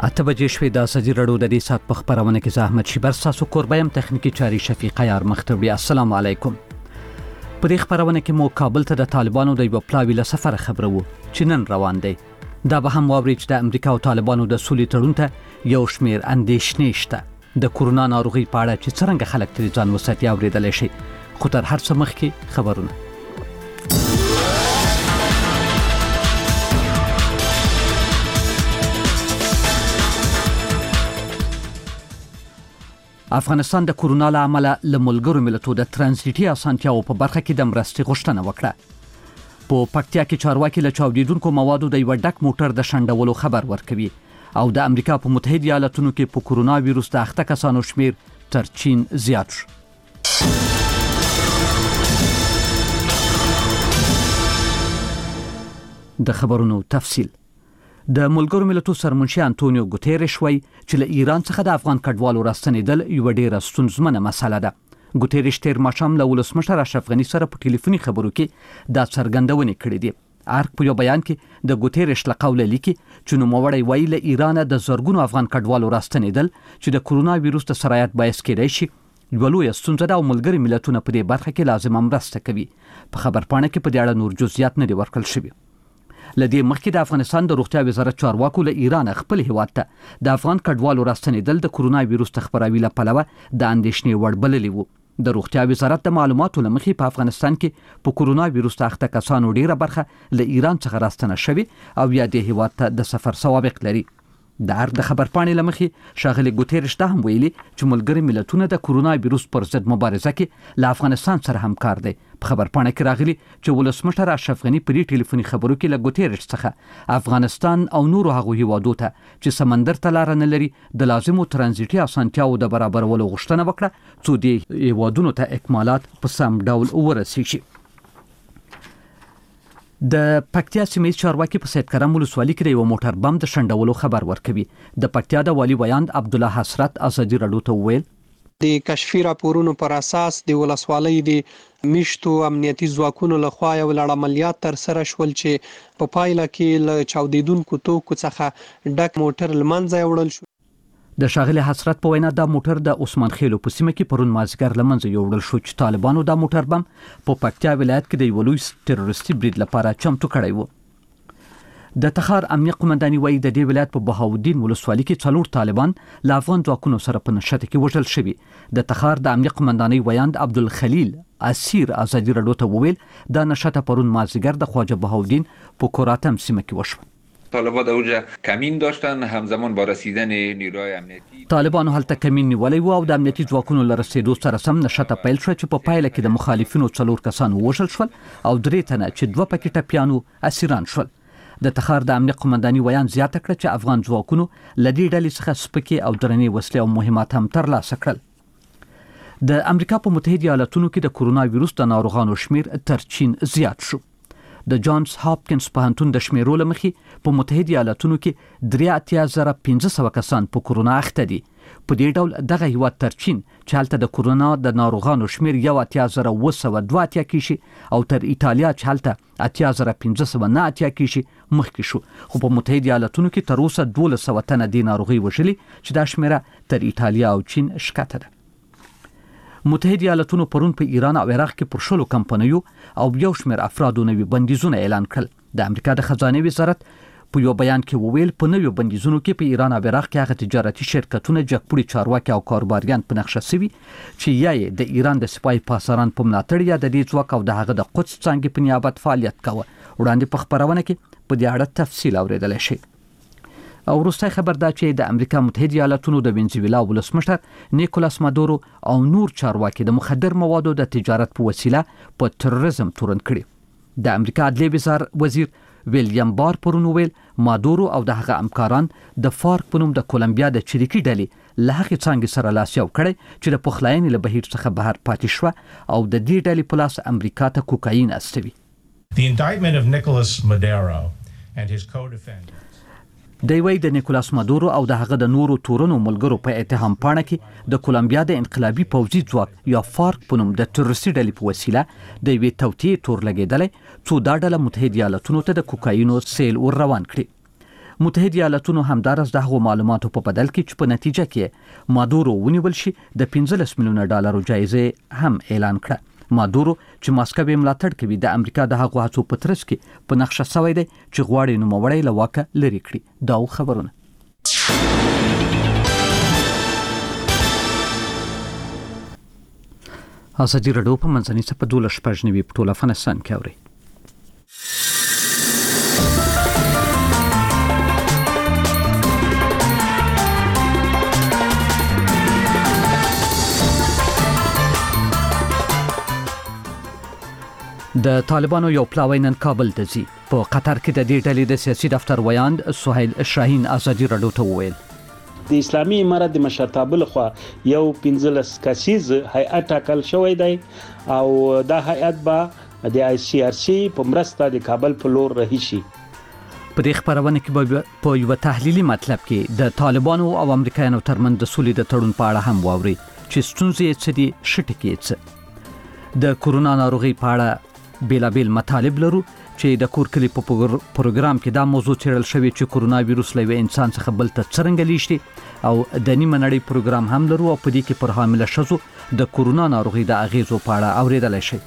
اته بجې شوې د ازادي راډیو د دې ساعت په خبرونه کې زحمت شي بر تاسو قربایم تخنیکی چاري شفیقه یار مختبي. السلام علیکم. په دې خبرونه کې مو کابل ته د طالبانو د یو پلاوی له سفر خبرو چې نن روان دی. دا به هم واوري چې د امریکا او طالبانو د سولې تړون ته یو شمیر اندېښنې شته. د کورونا ناروغي په اړه چې څنګه خلک ترې ځان وساتي اوریدل شي. خو تر هر څه مخکې خبرونه. افغانستان د کورونا له امله له ملګرو ملتونو د ترانزیټي اسانتیاو په برخه کې د مرستې غوښتنه وکړه. په پکتیا کې چارواکي له چاودیدونکو موادو د یو ډک موټر د شنډولو خبر ورکوي او د امریکا په متحده ایالاتونو کې په کورونا وایروس د اخته کسانو شمیر تر چین زیات شو. د خبرونو تفصیل. د ملګرو ملتونو سرمنشي انټونیو ګوتيريش وایي چې له ایران څخه د افغان کډوالو راستنېدل یو ډېره ستونزمنه مسله ده. ګوتيريش تیر ماښام له ولسمشر اشرف غني سره په ټلیفوني خبرو کې دا څرګندونې کړې دي. ارګ په یو بیان کې د ګوتيريش له قوله لیکي چې نوموړی وایي له ایران د زرګونو افغان کډوالو راستنېدل چې د کورونا وایروس د سرایت باعث کېدای شي یو لوی ستونزه ده او ملګري ملتونه په دې برخه کې لازمه مرسته کوي. په خبرپاڼه کې په دې اړه نور جزئیات نه دي ورکړل شوي. لدې مخکې د افغانستان د روغتیا وزارت چارواکو له ایران خپل هیواد ته د افغان کډوالو راستنېدل د کورونا وایروس د خپراوي له پلوه د اندېښنې وړ بللی وو. د روغتیا وزارت د معلوماتو له مخې په افغانستان کې په کورونا وایروس د اخته کسانو ډیره برخه له ایران څخه راستنه شوي او یا د هیواد ته د سفر سوابق لري. د ارګ د خبرپاڼې له مخې ښاغلي ګوتيريش دا هم ویلي چې ملګري ملتونه د کورونا وایروس پر ضد مبارزه کې له افغانستان سره همکار دي. په خبرپاڼه کې راغلي چې ولسمشر اشرف غني په دې ټلیفوني خبرو کې له ګوتيريش څخه افغانستان او نورو هغو هیوادو ته چې سمندر ته لار نه لري د لازمو ترانزیټي اسانتیاو د برابرولو غوښتنه وکړه څو دې هیوادونو ته اکمالات په سم ډول ورسیږي. د پکتیا سیمې چارواکي په سید کرم ولسوالۍ کې د یو موټر بم د شنډولو خبر ورکوي. د پکتیا د والي ویاند عبدالله حسرت ازادي راډیو ته وویل د کشفي راپورونو پر اساس د ولسوالۍ د میشتو امنیتي ځواکونو لخوا یو لړ عملیات تر سره شول چې په پایله کې له چاودیدونکو توکو څخه ډک موټر لمنځه وړل شو. د شاغلي حسرت په وینا دا موټر د عثمان خیلو په سیمه کې پرون مازیګر لمنځه یوړل شو چې طالبانو دا موټر بم په پکتیا ولایت کې د یو لوی تروریستي برید لپاره چمتو کړی وو. د تخار امنیه قومنداني وایي د دې ولایت په بهاودین ولسوالۍ کې 4 طالبان له افغان ځواکونو سره په نښته کې وژل شوي. د تخار د امنیه قومنداني ویاند عبدالخلیل اسیر ازادي راډیو ته وویل دا نښته پرون مازیګر د خواجه بهاودین په کوراتم سیمه کې وشوه. طالبان اونجا کمین داشتن همزمان با رسیدن نیروهای امنیتی طالبانو هلته کمین نیولی و او د امنیتي ځواکونو له رسیدو سره سم نښته پیل شوه چې په پایله کې د مخالفینو 4 کسان ووژل شول او 3 تنه چې 2 پکې ټپیانو اسیران شول. د تخار د امنیه قومنداني ویان زیاته کړه چې افغان ځواکونو له دې ډلې څخه سپکې او درنې وسلې او مهمات هم ترلاسه کړل. د امریکا په متحده ایالاتونو کې د کورونا وایروس د ناروغانو شمیر تر چین زیات شو. د جانز هاپکینز پوهنتون د شمیرو له مخې په متحده ایالاتونو کې 83,500 کسان په کورونا اخته دي. په دې ډول دغه هیواد تر چین چې هلته د کورونا د ناروغانو شمیر 83,982 کې شي او تر ایتالیا چې هلته 8,509 کې شي مخکې شو. خو په متحده ایالاتونو کې تر اوسه 1200 تنه د ناروغي وژلي چې دا شمیره تر ایتالیا او چین شکته ده. متحده ایالاتونو پرون په ایران او عراق کې پر شلو کمپنیو او یو شمیر افرادو نوي بندیزونه اعلان کړل. د امریکا د خزانه وزارت په یو بیان کې وویل په نوي بندیزونو کې په ایران او عراق کې هغه تجارتي شرکتونه جګپوړي چارواکي او کاروباریان په نقشه شوي چې یا د ایران د سپای پاساران په ملاتړ یا د دې ځواک او د هغه د قدس څنګه په نیابت فعالیت کاوه. وړاندې په خبرونه کې په دې اړه تفصیل اوریدل شي. او وروستی خبر دا چې د امریکا متحده ایالاتونو د وینزویلا ولسمشر نیکولاس مادورو او نور چارواکي د مخدر موادو د تجارت په وسیله په تروریزم تورن کړي. د امریکا عدلیه وزیر ویلیام بار پرون ویل مادورو او د هغه همکاران د فارک په نوم د کولمبیا د چریکي ډلې له هغې څانګې سره لاس یو کړی چې د پخلاینې له بهیر څخه بهر پاتې شوه او د دې ډلې په لاس امریکا ته کوکاین استوي. The indictment of Nicolas Maduro and his co-defendants دی وی د نیکولاس مادورو او د هغه د نورو تورنو ملګرو په اتهام پاڼه کې د کولمبیا د انقلابي پوځي ځواک یا فارک په نوم د تروریستي ډلې په وسیله د یوې توطیې تور لګېدلی څو دا ډله متحده ایالاتونو ته د کوکاینو سیل ور روان کړي. متحده ایالاتونو همدارس د هغو معلوماتو په بدل کې چې په نتیجه کې مادورو ونیول شي د 15 میلیونه ډالرو جایزه هم اعلان کړه. مادورو چې ماسکو یې ملاتړ کوي د امریکا د هغو هڅو په ترڅ کې په نقشه شوی دی چې غواړي نوموړی له واکه لرې کړي. دا خبرونه ازادي راډیو په منځني سپه 12 په ټول افغانستان کې اوري. د طالبانو یو پلاوی نن کابل ته ځي. په قطر کې د دې ډلې د سیاسي دفتر ویاند سهیل شاهین ازادي راډیو ته وویل د اسلامي امارت د مشرتابه لخوا یو 15 کسیز هیئت ټاکل شوی دی او دا هیئت به د ICRC په مرسته د کابل په لور رهي شي. په دې خبرونه کې په یو تحلیلي مطلب کې د طالبانو او امریکایانو ترمنځ د سولې د تړون په اړه هم واوري چې ستونزې څه دي شټکې څه د کورونا ناروغي په اړه بیلابیل مطالب لرو چې د کور کلی په پروګرام کې دا موضوع څېړل شوی چې کورونا وایروس له انسان څخه بل ته څرنګه لیږدي او د نیمه نړۍ پروګرام هم لرو او په دې کې پر حامله ښځو د کورونا ناروغي د اغیزو په اړه اوریدلای شي.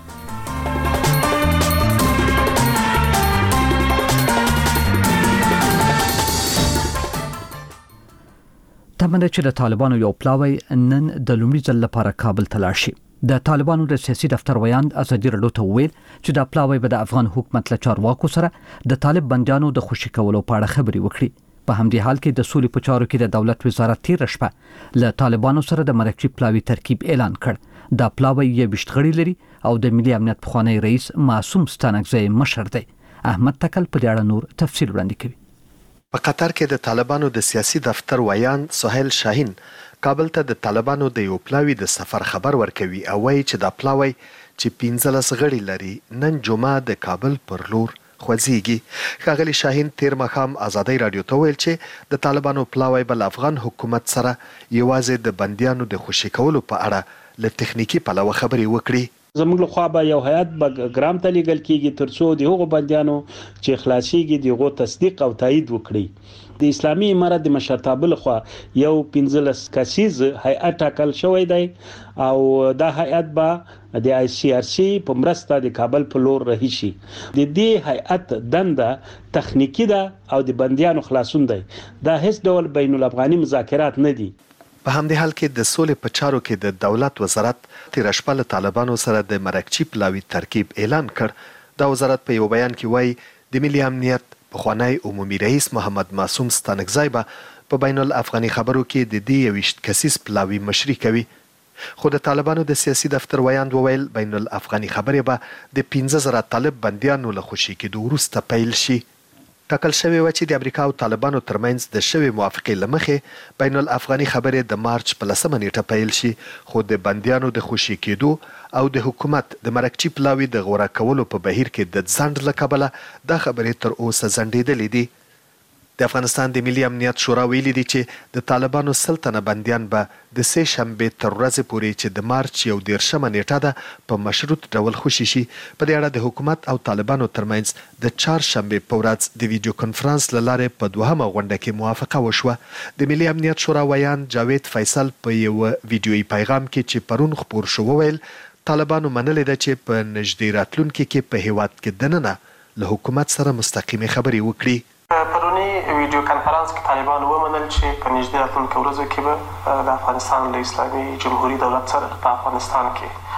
تمنه چې د طالبانو یو پلاوی نن د لومړي ځل لپاره کابل ته لاړ شي. د طالبانو د سیاسي دفتر ویاند ازادي راډیو ته وویل چې دا پلاوی به د افغان حکومت له چارواکو سره د طالب بندیانو د خوشي کولو په اړه خبرې وکړي. په همدې حال کې د سولې په چارو کې د دولت وزارت تیر شپه له طالبانو سره د مرکزي پلاوی ترکیب اعلان کړ. دا پلاوی یې 20 غړي لري او د ملي امنیت پخوانی رئیس معصوم ستانکزی مشر دی. احمد تکل په دې اړه نور تفصیل وړاندې کوي. په قطر کې د طالبانو د سیاسي دفتر ویاند سهیل شاهین کابل ته د طالبانو د یو پلاوی د سفر خبر ورکوي او وایي چې دا پلاوی چې 15 غړي لري نن جمعه د کابل پر لور خوځيږي. ښاغلي شاهین تیر مخام ازادي رادیو ته ویل چې د طالبانو پلاوی بل افغان حکومت سره یوازې د بندیانو د خوشي کولو په اړه له تخنیکی پلوه خبرې وکړي. زموږ له خوا به یو هیئت به ګرام ته لیږل کیږي ترڅو د هغو بندیانو چې خلاصيږي دغه تصدیق او تایید وکړي. د اسلامي امارت د مشرتابه لخوا یو 15 کسیز هیئت ټاکل شوی دی او دا هیئت به د ICRC په مرسته د کابل په لور رهي شي. د دې هیئت دنده تخنیکی ده او د بندیانو خلاصون دی. دا هیڅ ډول بین الافغاني مذاکرات نه دي. په همدې حال کې د سولې په چارو کې د دولت وزارت تیر شپه له طالبانو سره د مرکزي پلاوی ترکیب اعلان کړ. دا وزارت په یو بیان کې وایي د ملي امنیت پخوانی عمومي رئیس محمد معصوم ستانکزی به په بین الافغاني خبرو کې د دې 20 کسیز پلاوی مشري کوي. خو د طالبانو د سیاسي دفتر ویاند وویل بین الافغاني خبرې به د 15,000 طالب بندیانو له خوشي کېدو وروسته پیل شي. ټاکل شوی و چې د امریکا او طالبانو ترمنځ د شوی موافقې له مخې بین الافغاني خبرې د مارچ په 10 نیټه پیل شي خو د بندیانو د خوشي کېدو او د حکومت د مرکزي پلاوی د غوړه کولو په بهیر کې د ځنډ له کبله دا خبرې تر اوسه ځنډېدلې دي. د افغانستان د ملي امنیت شورا ویلي دي چې د طالبانو سلطنه بندیان به د سه شنبه تر ورځې پورې چې د مارچ 11 نیټه ده په مشروط ډول خوشي شي. په دې اړه د حکومت او طالبانو ترمنځ د 4 شنبه په ورځ د ویډیو کنفرانس لاره په دوهمه غونډه کې موافقه وشوه. د ملي امنیت شورا ویاند جاوید فیصل په یو ویډیويي پیغام کې چې پرون خبر شو وویل طالبانو منلې ده چې په نږدې راتلونکي کې په هیواد کې دننه له حکومت سره مستقیمه خبرې وکړي. پرونی ویډیو کانفرنس کې طالبان ومنل چې په نږدې راتلونکو ورځو کې به د افغانستان له اسلامي جمهوریت دولت سره په افغانستان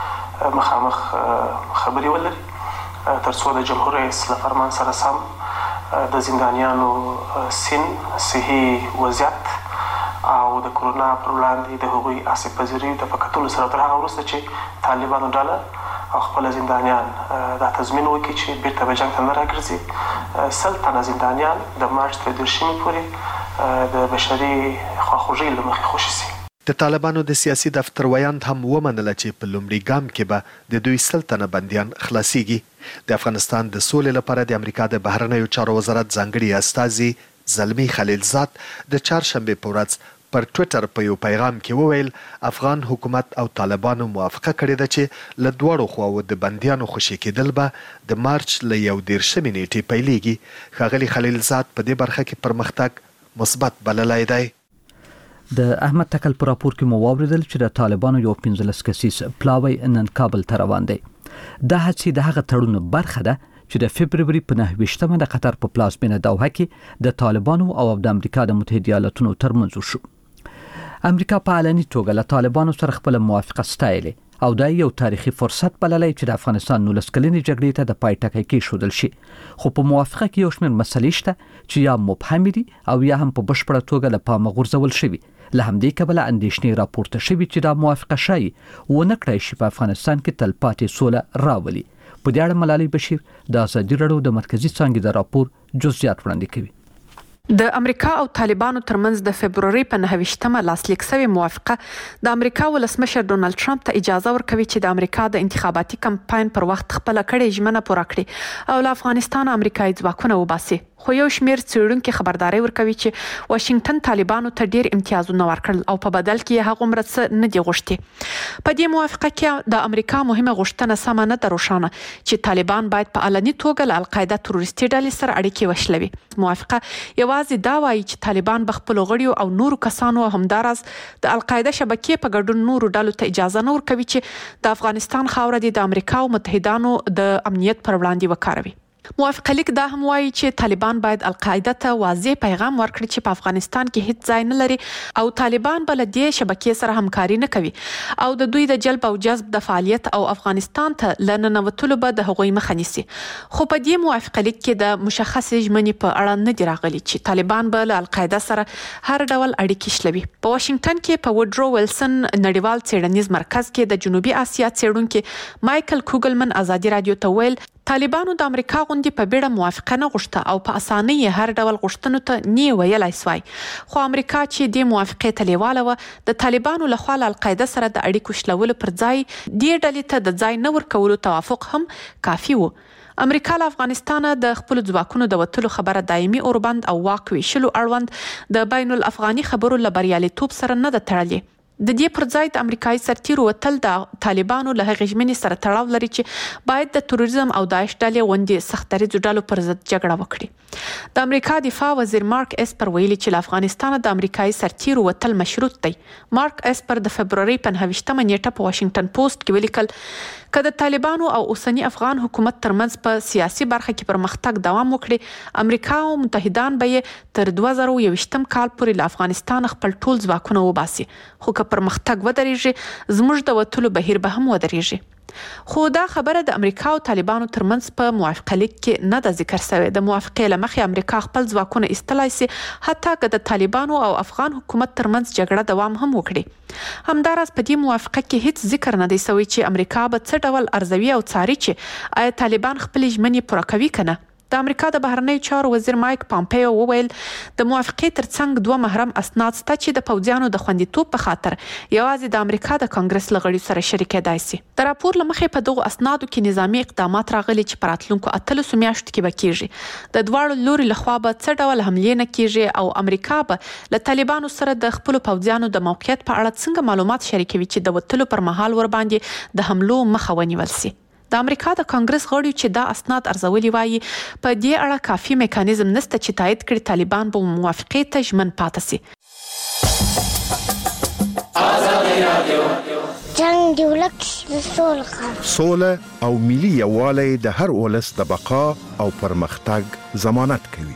کې مخامخ خبرې ولري ترڅو د جمهور رئیس له فرمان سره سم د زندانیانو صحي وضعیت او د کورونا پر وړاندې د هغوی آسیب پذیري د پکتلو سره تر هغه وروسته چې طالبانو ډله او خپل زندانیان دا تضمین وکړي چې بیرته به جنګ ته نه راګرځي. 100 تنه زندانیان د مارچ تر 10 پورې د بشري خواخوږۍ له مخې خوشي شي. د طالبانو د سیاسي دفتر ویاند هم ومنله چې په لومړي ګام کې به د دوی 100 تنه بندیان خلاصيږي. د افغانستان د سولې لپاره د امریکا د بهرنیو چارو وزارت ځانګړي استازي زلمی خلیلزاد د 4 شنبه په ورځ پر ټوئیټر په یو پیغام کې وویل افغان حکومت او طالبانو موافقه کړې ده چې له دواړو خواو د بندیانو خوشي کېدل به د مارچ له 11 نیټې پیلېږي. ښاغلي خلیلزاد په دې برخه کې پرمختګ مثبت بللی دی. د احمد تکل په راپور کې مو واوریدل چې د طالبانو یو 15 کسیز پلاوی نن کابل ته روان دی. دا هڅې د هغه تړون برخه ده چې د فبرवरी په 9 د قطر په پلازمینه دوحه کې د طالبانو او د امریکا د متحده ایالاتونو ترمنځ وشو. امریکا په علني توګه له طالبانو سره خپل موافقه ستایلې او دا یو تاریخي فرصت بللی چې د افغانستان 19 کلنې جګړې ته د پای ټکی کېښودل شي. خو په موافقه کې یو شمېر مسلې شته چې یا مبهم دي او یا هم په بشپړه توګه له پامه غورځول شوي. له همدې کبله اندېښنې راپورته شوي چې دا موافقه ښایي ونه کړای شي په افغانستان کې تلپاتې سوله راولي. په دې اړه ملالۍ بشیر د ازادي راډیو د مرکزی څانګې د راپور جزئیات وړاندې کوي. د امریکا او طالبانو ترمنځ د فبرवरी په 9 لاسلیک شوی موافقه د امریکا ولسمشر ډونالد ټرمپ ته اجازه ورکوي چې د امریکا د انتخاباتي کمپاین پر وخت خپل کړې ژمنه پوره کړي او له افغانستان امریکایي ځواکونه وباسي. خو یو شمېر څېړونکي خبرداري ورکوي چې واشنگټن طالبانو ته ډېر امتیازونه ورکړل او په بدل کې هغه مرسته نه دی غوښتي. په دې موافقه کې د امریکا مهمه غوښتنه سم نه ده روښانه چې طالبان باید په علني توګه له القاعده تروریستي ډلې سره اړیکې وشلوي. موافقه یوازې دا وایي چې طالبان به خپل غړیو او نورو کسانو همدارس د القاعده شبکې په ګډون نورو ډلو ته اجازه نه ورکوي چې د افغانستان خاوره د امریکا او متحدانو د امنیت پر وړاندې وکاروي. موافقه لیک دا هم وایي چې طالبان باید القاعده ته واضح پیغام ورکړي چې په افغانستان کې هیڅ ځای نه لري او طالبان بل دې شبکې سره همکاري نه کوي او د دوی د جلب او جذب د فعالیت او افغانستان ته لننوتلو به د هغوی مخه نیسي. خو په دې موافقه لیک کې د مشخص ژمنې په اړه نه دی راغلي چې طالبان به له القاعده سره هر ډول اړیکې شلوي. په واشنگټن کې په وډرو ویلسن نړیوال څېړنیز مرکز کې د جنوبي اسیا څېړونکي مایکل کوګلمن ازادي رادیو ته ویل طالبانو د امریکا غوندي په بیړه موافقه نه غوښته او په اسانۍ هر ډول غوښتنو ته نه ویلای سوای. خو امریکا چې د موافقې ته لیواله و د طالبانو له خوا له القاعده سره د اړیکو شلولو پر ځای دې ډلې ته د ځای نه ورکولو توافق هم کافي و. امریکا له افغانستان د خپل ځواکونو د وتلو خبره دایمي اوربند او واک ویشلو اړوند د بین الافغاني خبرو له بریالیتوب سره نه ده تړلې. د دې پر ځای د امریکایي سرتیرو وتل د طالبانو له هغې ژمنې سره تړاو لري چې باید د تروریزم او داعش ډلې غوندې سخت دریځو ډلو پر ضد جګړه وکړي. د امریکا دفاع وزیر مارک اسپر ویلي چې له افغانستان د امریکایي سرتیرو وتل مشروط دی. مارک اسپر د فبرवरी په 9 نیټه په واشنگټن پوسټ کې ولیکل که د طالبانو او اوسنی افغان حکومت ترمنځ په سیاسي برخه کې پرمختګ دوام وکړي امریکا او متحدان به تر 2021 کال پورې له افغانستان خپل ټول ځواکونه وباسي. خو که پرمختګ ودرېږي زموږ د وتلو بهیر به هم ودرېږي. خو دا خبره د امریکا او طالبانو ترمنځ په موافقه لیک کې نه ده ذکر شوې. د موافقې له مخې امریکا خپل ځواکونه ایستلای شي حتی که د طالبانو او افغان حکومت ترمنځ جګړه دوام هم وکړي. همداراز په دې موافقه کې هیڅ ذکر نه دی شوی چې امریکا به څه ډول ارزوي او څاري چې آیا طالبان خپل ژمنې پوره کوي که نه. د امریکا د بهرنیو چارو وزیر مایک پامپیو وویل د موافقې ترڅنګ 2 محرم اسناد شته چې د پوځیانو د خوندیتوب په خاطر یوازې د امریکا د کانګرس له غړیو سره شریکېدای شي. د راپور له مخې په دغو اسنادو کې نظامي اقدامات راغلي چې په راتلونکو 18 میاشتو کې به کیږي. د دواړو لوري لخوا به څه ډول حملې نه کیږي او امریکا به له طالبانو سره د خپلو پوځیانو د موقعیت په اړه څنګه معلومات شریکوي چې د وتلو پر مهال ورباندې د حملو مخه ونیول شي. د امریکا د کانګرس غړیو چې دا اسناد ارزولي وایي په دې اړه کافي میکانیزم نشته چې تایید کړي طالبان به موافقې ته ژمن پاتې شي. جنگ دی ولک د سوله او ملي یووالی د هر ولس د بقا او پرمختګ ضمانت کوي.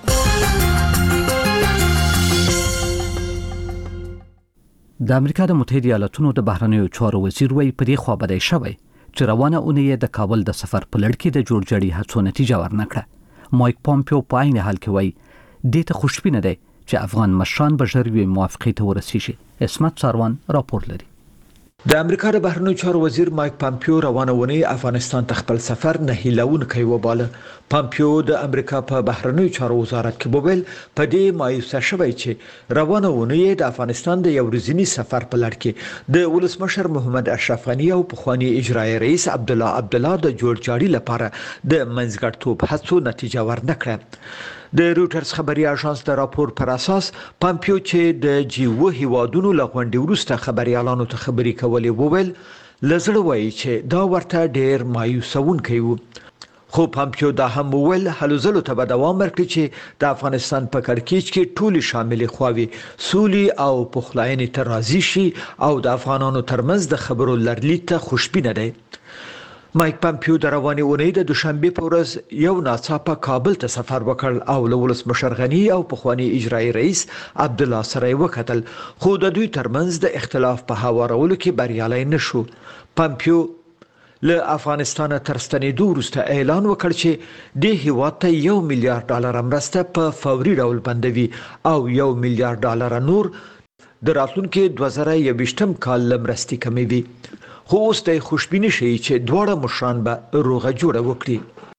د امریکا د متحده ایالاتونو د بهرنیو چارو وزیر وایي په دې خوا بدای شوی چې روانه اونۍ د کابل د سفر په لړ کې د جوړجاړي هڅو نتیجه ورنکړه. مایک پامپیو په عین حال کې وایي دې ته خوشبینه دی چې افغان مشران به ژر یوې موافقې ته ورسیږي. اسمت ساروان راپور لري. د امریکا د بهرنیو چارو وزیر مایک پامپیو روانه ونی افغانستان ته خپل سفر نه هیلونکی وباله. پامپیو د امریکا په بهرنیو چارو وزارت کې وویل په دې مایوسه شوی چې روانه ونی د افغانستان د یو ورځني سفر په لړ کې د ولسمشر محمد اشرف غنی او پخوانی اجرایی رئیس عبدالله د جوړجاړي لپاره د منځګړیتوب هڅو نتیجه ورنکړه. د روټرز خبري اژانس د راپور پر اساس پامپیو چې د G7 هیوادونو له غونډې وروسته خبريالانو ته خبري کولې وویل لزړه وایي چې دا ورته ډېر مایوسونکی و. خو پامپیو دا هم وویل هلو ځلو ته به دوام ورکړي چې د افغانستان په کړکېچ کې ټولې شاملې خواوې سولې او پخلاینې ته راضي شي او د افغانانو ترمنځ د خبرو لرلید ته خوشبینه دی. مایک پامپیو د روانې اونۍ د دوشنبه په ورځ یو ناڅاپه کابل ته سفر وکړ او له ولسمشر غني او پخوانی اجرایي رئیس عبدالله سره وکتل، خو د دوی ترمنځ د اختلاف په هوارولو کې بریالی نشو. پامپیو له افغانستان تر ستنېدو وروسته اعلان وکړ چې د هیواد ته $1 میلیارډ مرسته په فوري ډول بندوي او $1 میلیارډ نور د راتلونکي 2021 کال لمرستي کموي. خو اوس د خوشبیني شي چې دواړه مشران به روغه جوړه وکړي.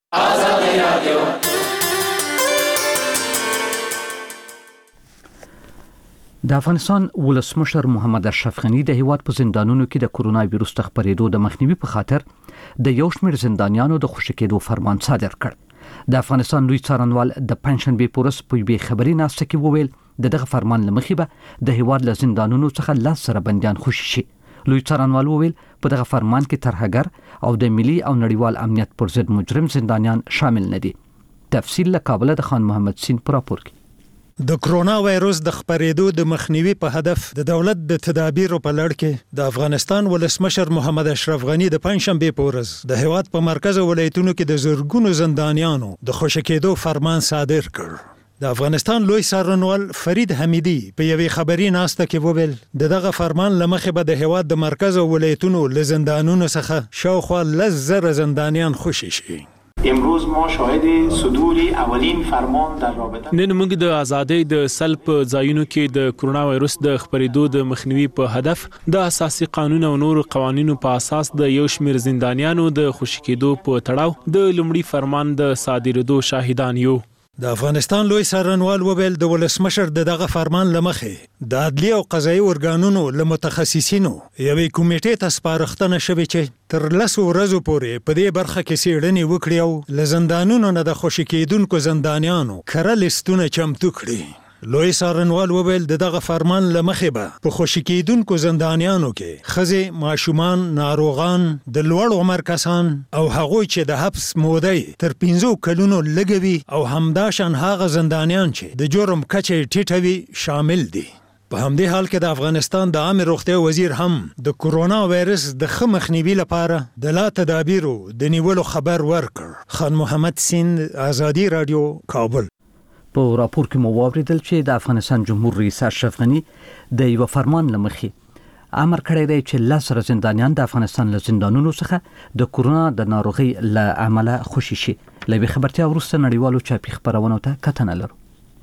د افغانستان ولسمشر محمد اشرف غني د هیواد په زندانونو کې د کورونا وایروس د خپرېدو د مخنیوي په خاطر د یو شمېر زندانیانو د خوشي کېدو فرمان صادر کړ. د افغانستان لوی څارنوال د پنځشنبه په ورځ په یوې خبري ناسته کې وویل دغه فرمان لمخې به د هیواد له زندانونو څخه 10 سره بنديان خوشي شي. لوی څارنوال وویل په دغه فرمان کې ترهګر او د ملي او نړیوال امنیت پر ضد مجرم زندانیان شامل نه دي. تفصیل له کابل د خان محمد سین پر راپور کې. د کرونا وایروس د خپرېدو د مخنیوي په هدف د دولت د تدابیرو په لړ کې د افغانستان ولسمشر محمد اشرف غني د پنځشنبه په ورځ د هیواد په مرکز ولایتونو کې د زرګونو زندانیانو د خوشي کېدو فرمان صادر کړ. د افغانستان لوی څارنوال فرید حمیدي په یوې خبري ناسته کې وویل دغه فرمان لمخې به د هیواد د مرکز ولایتونو له زندانونو څخه شاوخوا 10,000 زندانیان خوشي شي. امروز ما شاهد صدور اولین فرمان در رابطه نن موږ د ازادۍ د سلب ځایونو کې د کرونا وایروس د خپرېدو د مخنیوي په هدف د اساسي قانون او نور قوانینو په اساس د یو شمېر زندانیانو د خوشي کېدو په تړاو د لومړي فرمان د صادرېدو شاهدان یو. د افغانستان لوی څارنوال وویل د ولسمشر دغه فرمان لمخې د عدلي او قضایي ارګانونو له متخصصینو یوې کمیټې ته سپارښتنه شوې چې تر 10 ورځې پورې په دې برخه کې څېړنې وکړي او له زندانونو نه د خوشي کېدونکو زندانیانو کره لیستونه چمتو کړي. لوی څارنوال وویل دغه فرمان لمخې به په خوشي کېدونکو زندانیانو کې ښځې، ماشومان، ناروغان، د لوړ عمر کسان او هغوی چې د حبس مودې تر 15 کلونو لږوي او همداشان هغه زندانیان چې د جرم کچه ټیټه وي شامل دي. په همدې حال کې د افغانستان د عامه روغتیا وزیر هم د کورونا وایرس د ښه مخنیوي لپاره د لا تدابیرو د نیولو خبر ورکړ. خان محمد سین، آزادي رادیو، کابل. په راپور کې مو واوریدل چې د افغانستان جمهور رئیس اشرف غني د یو فرمان لمخې امر کړی دی چې 10 زندانیان د افغانستان له زندانونو څخه د کورونا د ناروغي له عمله خوشي شي. لوي خبرتیا ورسته نړیوالو چاپی خبرونو ته کتنه لرو.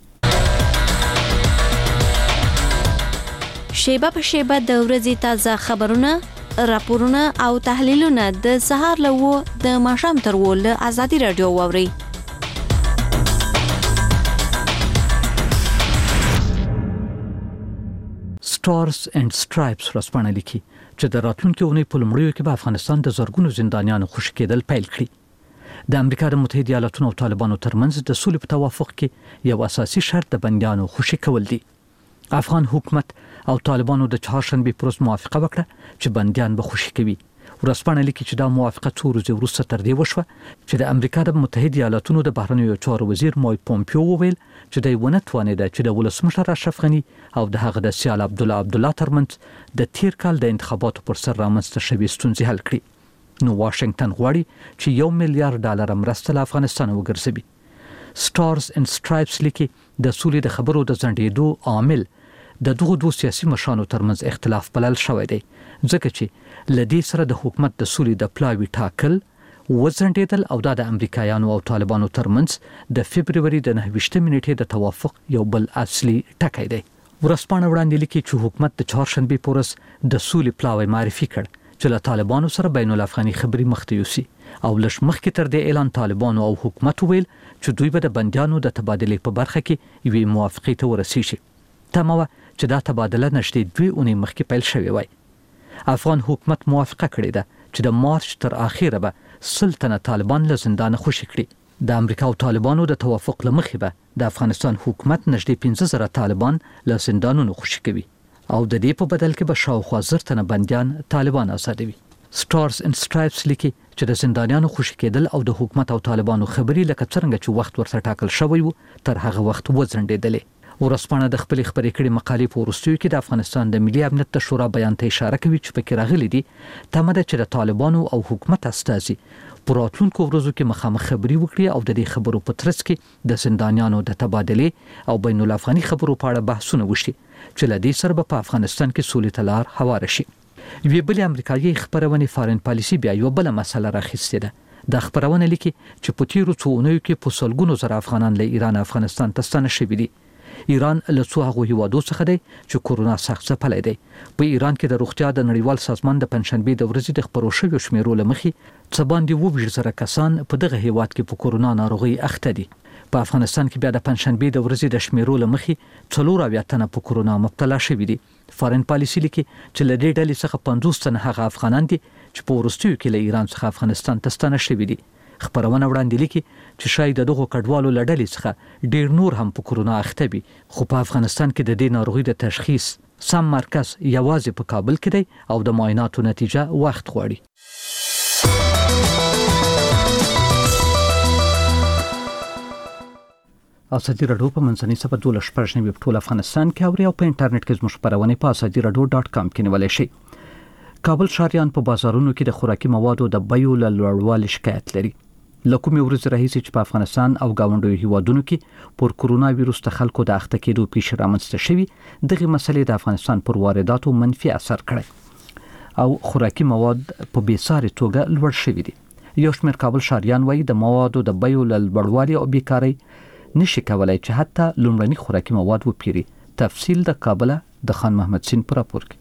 شیبه په شیبه د ورځې تازه خبرونه، راپورونه او تحلیلونه د سهار له د ماښام تر ول آزادي رادیو واوري. سټارز اینڈ سټرایپس ورځپاڼه لیکي چې د راتلونکي اونۍ په لومړیو کې به افغانستان د زرګونو زندانیانو خوشي کېدل پیل کړي. د امریکا د متحده ایالاتونو او طالبانو ترمنځ د سولې په توافق کې یو اساسي شرط د بندیانو خوشي کول دي. افغان حکومت او طالبانو د چهارشنبه پر ورځ موافقه وکړه چې بندیان به خوشي کوي. ورځپاڼه لیکي چې دا موافقه څو ورځې وروسته تر دې وشوه چې د امریکا د متحده ایالاتونو د بهرنیو چارو وزیر مایک پومپیو وویل چې دوی ونه توانیده چې د ولسمشر اشرف غني او د هغه د سیال عبدالله ترمنځ د تیر کال د انتخاباتو پر سر رامنځته شوې ستونزې حل کړي. نو واشنگټن غواړي چې $1 میلیارډ مرسته له افغانستان وګرځوي. سټارز اینڈ سټرایپس لیکي د سولې د خبرو د ځنډېدو عامل د دغه دوه سیاسي مشرانو ترمنځ اختلاف بلل شوی دی، ځکه چې لدې سره د حکومت د سولې د پلاوي ټاکل وځنډېدل او د امریکایانو او طالبانو ترمنځ د فبرवरी د 29 نیټې د توافق یو بل اصلي ټکی دی. ورځپاڼه وړاندې لیکي چې حکومت د چهارشنبه په ورځ د سولې پلاوي معرفي کړ چې له طالبانو سره بین الافغاني خبري مخته یوسي او لږ مخکې تر دې اعلان طالبانو او حکومت ویل چې دوی به د بندیانو د تبادلې په برخه کې یوې موافقې ته ورسیږي. تمه چې دا تبادله نشته 2 اونۍ مخکې پیل شوې وای. افغان حکومت موافقه کړې ده چې د مارچ تر اخره به 100 طالبان له زندان خوشي کړي. د امریکا او طالبانو د توافق لمخې به د افغانستان حکومت نږدې 15,000 طالبان له زندانونو خوشي کوي او د دې په بدل کې به شاوخوا 1000 تنه بنديان طالبان آزادوي. سټارز ان سټرایپس لیکي چې د زندانیانو خوشي کېدل او د حکومت او طالبانو خبري لکه څنګه چې وخت ورته ټاکل شوی وو تر هغه وخت وځنډېدلې. ورسپانه د خپل خبرې کړي مقالې په وروستیو کې د افغانستان د ملي امنیت شورا بیان ته اشاره کوي چې پکې راغلي دي تمه ده چې د طالبانو او حکومت استازي په راتلونکو ورځو کې مخامخ خبري وکړي او د دې خبرو په ترڅ کې د زندانیانو د تبادله او بین الافغاني خبرو په اړه بحثونه وشي چې له دې سره په افغانستان کې سولې ته لار هواره شي. وی بل امریکایي خبرونه فارن پالیسي بیا یو بل مسله راخسته ده. د خبرونه لیکي چې په تیرو څو اونیو کې په سلګونو زره افغانان له ایران افغانستان ته ستانه شوي دي. ایران له څو هغه هیوادو څخه دی چې کورونا سخت ځپلی دی. په ایران کې د روغتیا د نړیوال سازمان د پنځشنبه د ورځې د خبرو شویو شمیرو لمخې څه باندې 20,000 کسان په دغه هیواد کې په کورونا ناروغي اخته دي. په افغانستان کې بیا د پنځشنبه د ورځې د شمیرو لمخې 4 تنه په کورونا مبتلا شوي دي. فارن پالیسي لیکي چې له دې ډلې څخه 50 تنه هغه افغانان دي چې په وروستیو کې له ایران څخه افغانستان ته ستانه شوي دي. خبرونه وړاندې لیکي چې شاید دغه کډوالو لړلې څخه ډیر نور هم په کورونا اخته وي خو په افغانستان کې د دې ناروغي د تشخیص سم مرکز یوازې په کابل کې دی او د معایناتو نتیجه وخت غواړي. ازادي راډیو په منځنۍ صفحه 12 په ټول افغانستان کې اوري او په انټرنیټ کې زموږ خبرونه په azadiiradio.com کې نیولای شئ. کابل ښاریان په بازارونو کې د خوراکي موادو د بیو له لوړوالي شکایت لري. لکه ورځ راهیسې چې په افغانستان او گاونډیو هیوادونو کې پر کورونا وایروس د خلکو د اخته کېدو پیښې رامنځته شوي دغه مسلې د افغانستان پر وارداتو منفي اثر کړی او خوراکي مواد په بیساري توګه لوړ شوي دي. یو شمېر کابل ښاریان وایي د موادو د بیو له لوړوالي او بیکارۍ نشي کولای چې حتی لومړني خوراکي مواد وپیري. تفصیل د کابل د خان محمد سین پر راپور کې.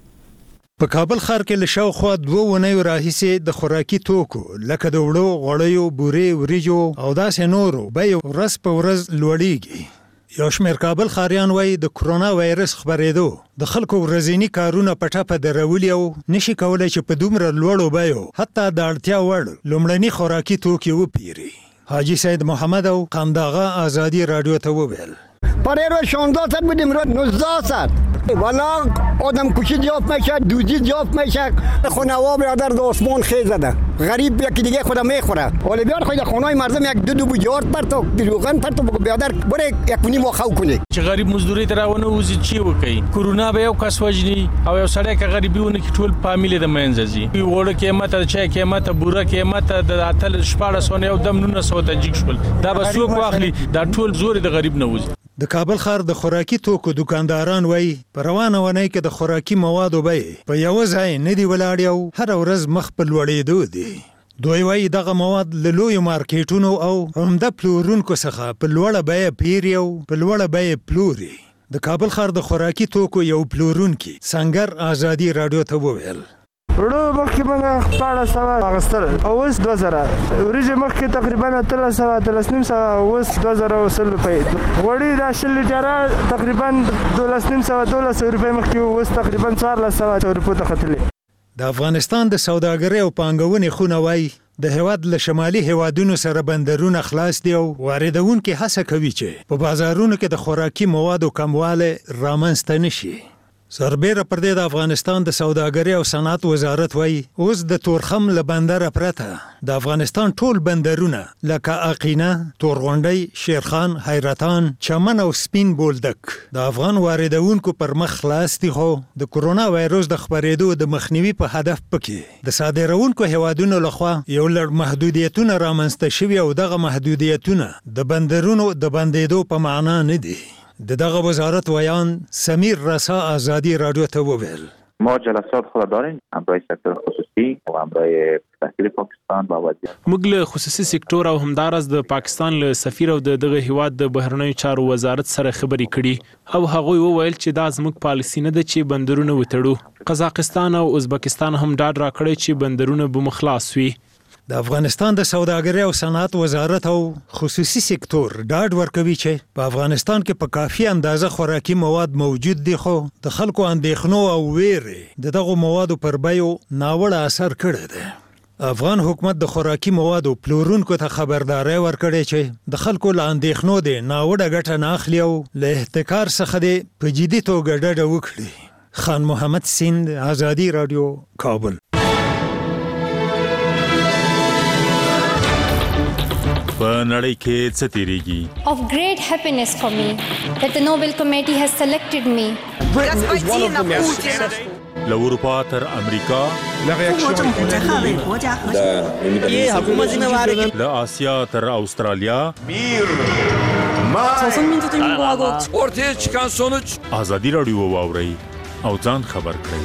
په کابل ښار کې له شاوخوا 2 ونیو راهیسې د خوراکي توکو لکه د وړو غوړیو بورې وریجو او داسې نورو بیې ورځ په ورځ لوړیږي. یو شمېر کابل ښاریان وایي د کرونا وایرس خپرېدو د خلکو ورځني کارونه په ټپه درولي او نشي کولای چې په دومره لوړو بیو حتی د اړتیا وړ لومړني خوراکي توکي وپیري. حاجی سید محمد او قنداغه آزادی رادیو ته وویل پرهرو 16 ساعت بودیم رو 19 ساعت والا آدم کشی جاف میشه دوزی جاف میشه خانوا برادر د آسمان خیز زده غریب یکی دیگه خدا میخوره حالا بیار خود خانهای مردم یک دو بوجارد پرتو روغن پرتو برادر بره یک کنی مخاو کنه چې غریب مزدوری تراونه وزي چی وکي کورونا به یو کس وجني او یو سړی که غریبیونه کی ټول فامیل د منځزي وړو قیمت چا قیمت بوره قیمت د اتل 1400 یو دم 900 ته جګ شول دا به څوک واخلي دا ټول زور د غریب نه وزي. د کابل ښار د خوراکي توکو دکانداران وایي په روانه ونۍ کې د خوراکي موادو بیې په یو ځای نه دی ولاړې او هر ورځ مخ په لوړېدو دي. دوی وایي دغه مواد له لویو مارکیټونو او عمده پلورونکو څخه په لوړه بیه پیري او په لوړه بیه پلوري. د کابل ښار د خوراکي توکو یو پلورونکي سنگر آزادي رادیو ته وویل وړو مخکې موږ 1400 اغستل او اوس 2000 ورځې مخکې تقریبا 300 اوس 2000 وصل په وړي د 10 لیټره تقریبا 1200 روپۍ مخکې اوس تقریبا 400 روپۍ ته ختلې. د افغانستان د سوداګرۍ او پانګونې خونه وایي د هیواد له شمالي هیوادونو سره بندرونه خلاص دي او واردونکي هڅه کوي چې په بازارونو کې د خوراکي موادو کمواله رامنځته نشي. سربېره پر دې د افغانستان د سوداګرۍ او صنعت وزارت وایي اوس د تورخم له بندره پرته د افغانستان ټول بندرونه لکه اقینه، تورغونډۍ، شیرخان، حیرتان، چمن او سپین بولدک د افغان واردونکو پر مخ خلاص دي خو د کورونا وایروس د خپرېدو د مخنیوي په هدف پکې د صادرونکو هیوادونو لخوا یو لړ محدودیتونه رامنځته شوي او دغه محدودیتونه د بندرونو د بندېدو په معنا نه دي. دغه وزارت ویان سمیر رسا آزادی رادیو ته وویل ما جلسات خود داریم همراه سکتور خصوصی و همراه سفیر پاکستان با وزیر موږ له خصوصي سکتور او همدارس د پاکستان له سفیر او دغه هیواد د بهرنیو چارو وزارت سره خبرې کړي او هغه وویل چې دا زموږ پالیسی نه ده چې بندرونه وتړو. قزاقستان او ازبکستان هم ډاډ راکړی چې بندرونه به مخلاص وي. د افغانستان د سوداګرۍ او صنعت وزارت او خصوصي سکتور ډاډ ورکوي چې په افغانستان کې په کافي اندازه خوراکي مواد موجود دي خو د خلکو اندېښنو او ویرې دغه موادو پر بیو ناوړه اثر کړی دی. افغان حکومت د خوراکي موادو پلورونکو ته خبرداري ورکړې چې د خلکو له اندېښنو د ناوړه ګټه نه اخلي او له احتکار څخه د په جدي توګه ډډه وکړي. خان محمد سیند، آزادي رادیو، کابل. په نړۍ کې څه تیریږي؟ Of great happiness for me that the Nobel Committee has selected me. Britain is one of the most له اروپا تر امریکا له آسیا تر استرالیا ortaya çıkan sonuç آزادي رادیو واورئ او ځان خبر کړئ.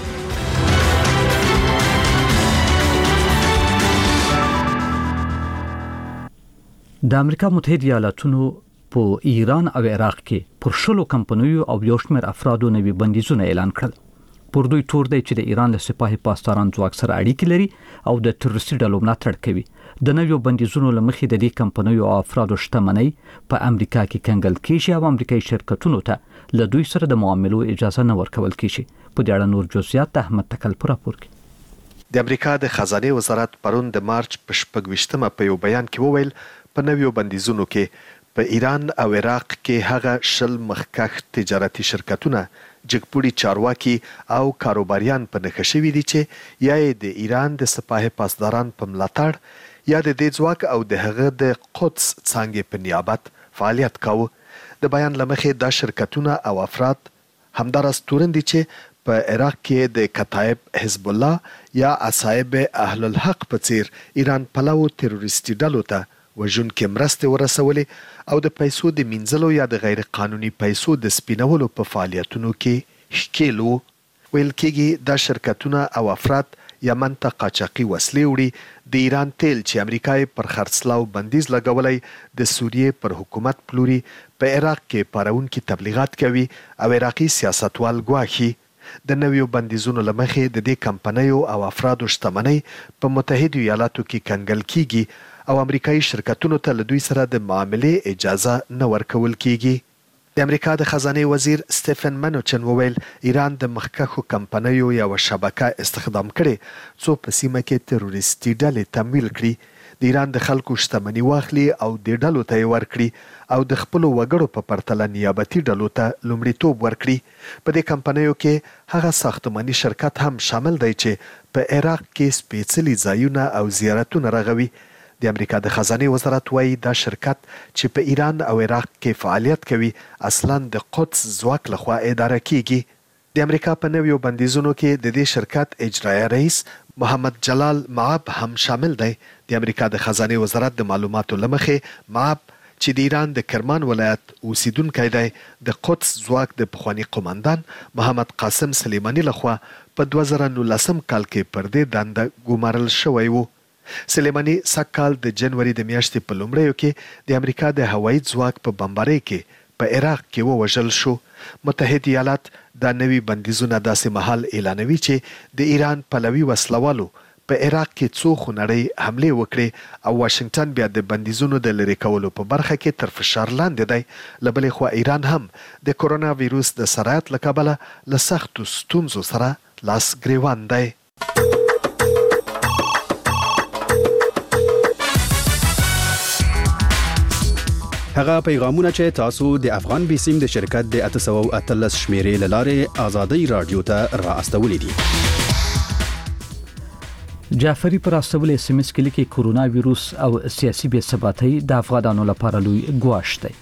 د امریکا متحده ایالاتونو په ایران او عراق کې پر شلو کمپنیو او یو شمېر افرادو نوي بندیزونه اعلان کړل. پر دوی تور دی چې د ایران له سپاهي پاسداران ځواک سره اړیکې لري او د تروریستي ډلو ملاتړ کوي. د نویو بندیزونو له مخې د دې کمپنیو او افرادو شتمنۍ په امریکا کې کنګل کیږي او امریکایي شرکتونو ته له دوی سره د معاملو اجازه نه ورکول کیږي. په دې اړه نور جزئیات د احمد تکل پر راپور کې. د امریکا د خزانه وزارت پرون د مارچ په 28مه په یو بیان کې وویل په نویو بندیزونو کې په ایران او عراق کې هغه شل مخکښ تجارتي شرکتونه جګپوړي چارواکي او کاروباریان په نښه شوي دي چې یا د ایران د سپاه پاسداران په ملاتړ یا د دې ځواک او د هغه د قدس څانګې په نیابت فعالیت کاوه. د بیان لمخې دا شرکتونه او افراد همدارس تورن دي چې په عراق کې د کتایب حزب الله یا اصحاب اهل الحق په څیر ایران پلو تروریستي ډلو ته وژونکې مرستې ورسولې او د پیسو د مینځلو یا د غیر قانوني پیسو د سپینولو په فعالیتونو کې ښکیل وو. ویل کېږي دا شرکتونه او افراد یمن ته قاچاقي وسلې وړي، د ایران تیل چې امریکا پر خرڅلاو بندیز لګولی، د سوریې پر حکومت پلوري، په عراق کې پارونکي تبلیغات کوي او عراقي سیاستوال ګواښي. د نویو بندیزونو له مخې د دې کمپنیو او افرادو شتمنۍ په متحده ایالاتو کې کنګل کیږي او امریکایي شرکتونو ته له دوی سره د معاملې اجازه نه ورکول کیږي. د امریکا د خزانه وزیر سټیفن منوچن وویل ایران د مخکښو کمپنیو یو شبکه استخدام کړي څو په سیمه کې تروریستي ډلې تمویل کړي، د ایران د خلکو شتمني واخلي او د ډلو ته یې ورکړي او د خپلو وګړو په پرتله نیابتي ډلو ته لومړیتوب ورکړي. په دې کمپنیو کې هغه ساختماني شرکت هم شامل دی چې په عراق کې سپېڅلي ځایونه او زیارتونه رغوي. د امریکا د خزانه وزارت وایي دا شرکت چې په ایران او عراق کې فعالیت کوي اصلاً د قدس ځواک لخوا اداره کیږي. د امریکا په نویو بندیزونو کې د دې شرکت اجرایي رئیس محمد جلال معاب هم شامل دی. د امریکا د خزانه وزارت د معلوماتو له مخې معاب چې د ایران د کرمان ولایت اوسیدونکی دی د قدس ځواک د پخوانی قومندان محمد قاسم سلیمانی لخوا په 2019 کال کې پر دې دنده ګمارل شوی وو. سلیمانی سکهال د جنوري د میاشتې په لومړیو کې د امریکا د هوایي ځواک په بمبارۍ کې په عراق کې ووژل شو. متحده ایالات دا نوي بندیزونه داسې مهال اعلانوي چې د ایران پلوي وسلوالو په عراق کې څو خونړۍ حملې وکړي او واشنگټن بیا د بندیزونو د لرې کولو په برخه کې تر فشار لاندې دی. له بلې خوا ایران هم د کورونا ویروس د سرایت له کبله له سختو ستونزو سره لاس ګریوان دی. هغه پیغامونه چې تاسو د افغان بیسیم د شرکت د 813 شمیرې لاره آزادي رادیو ته را استولې دي. جعفری پر استول اس ام اس کې لیکي کورونا ویروس او سیاسي بې ثباتۍ د افغانانو لپاره لوی ګواښ دی.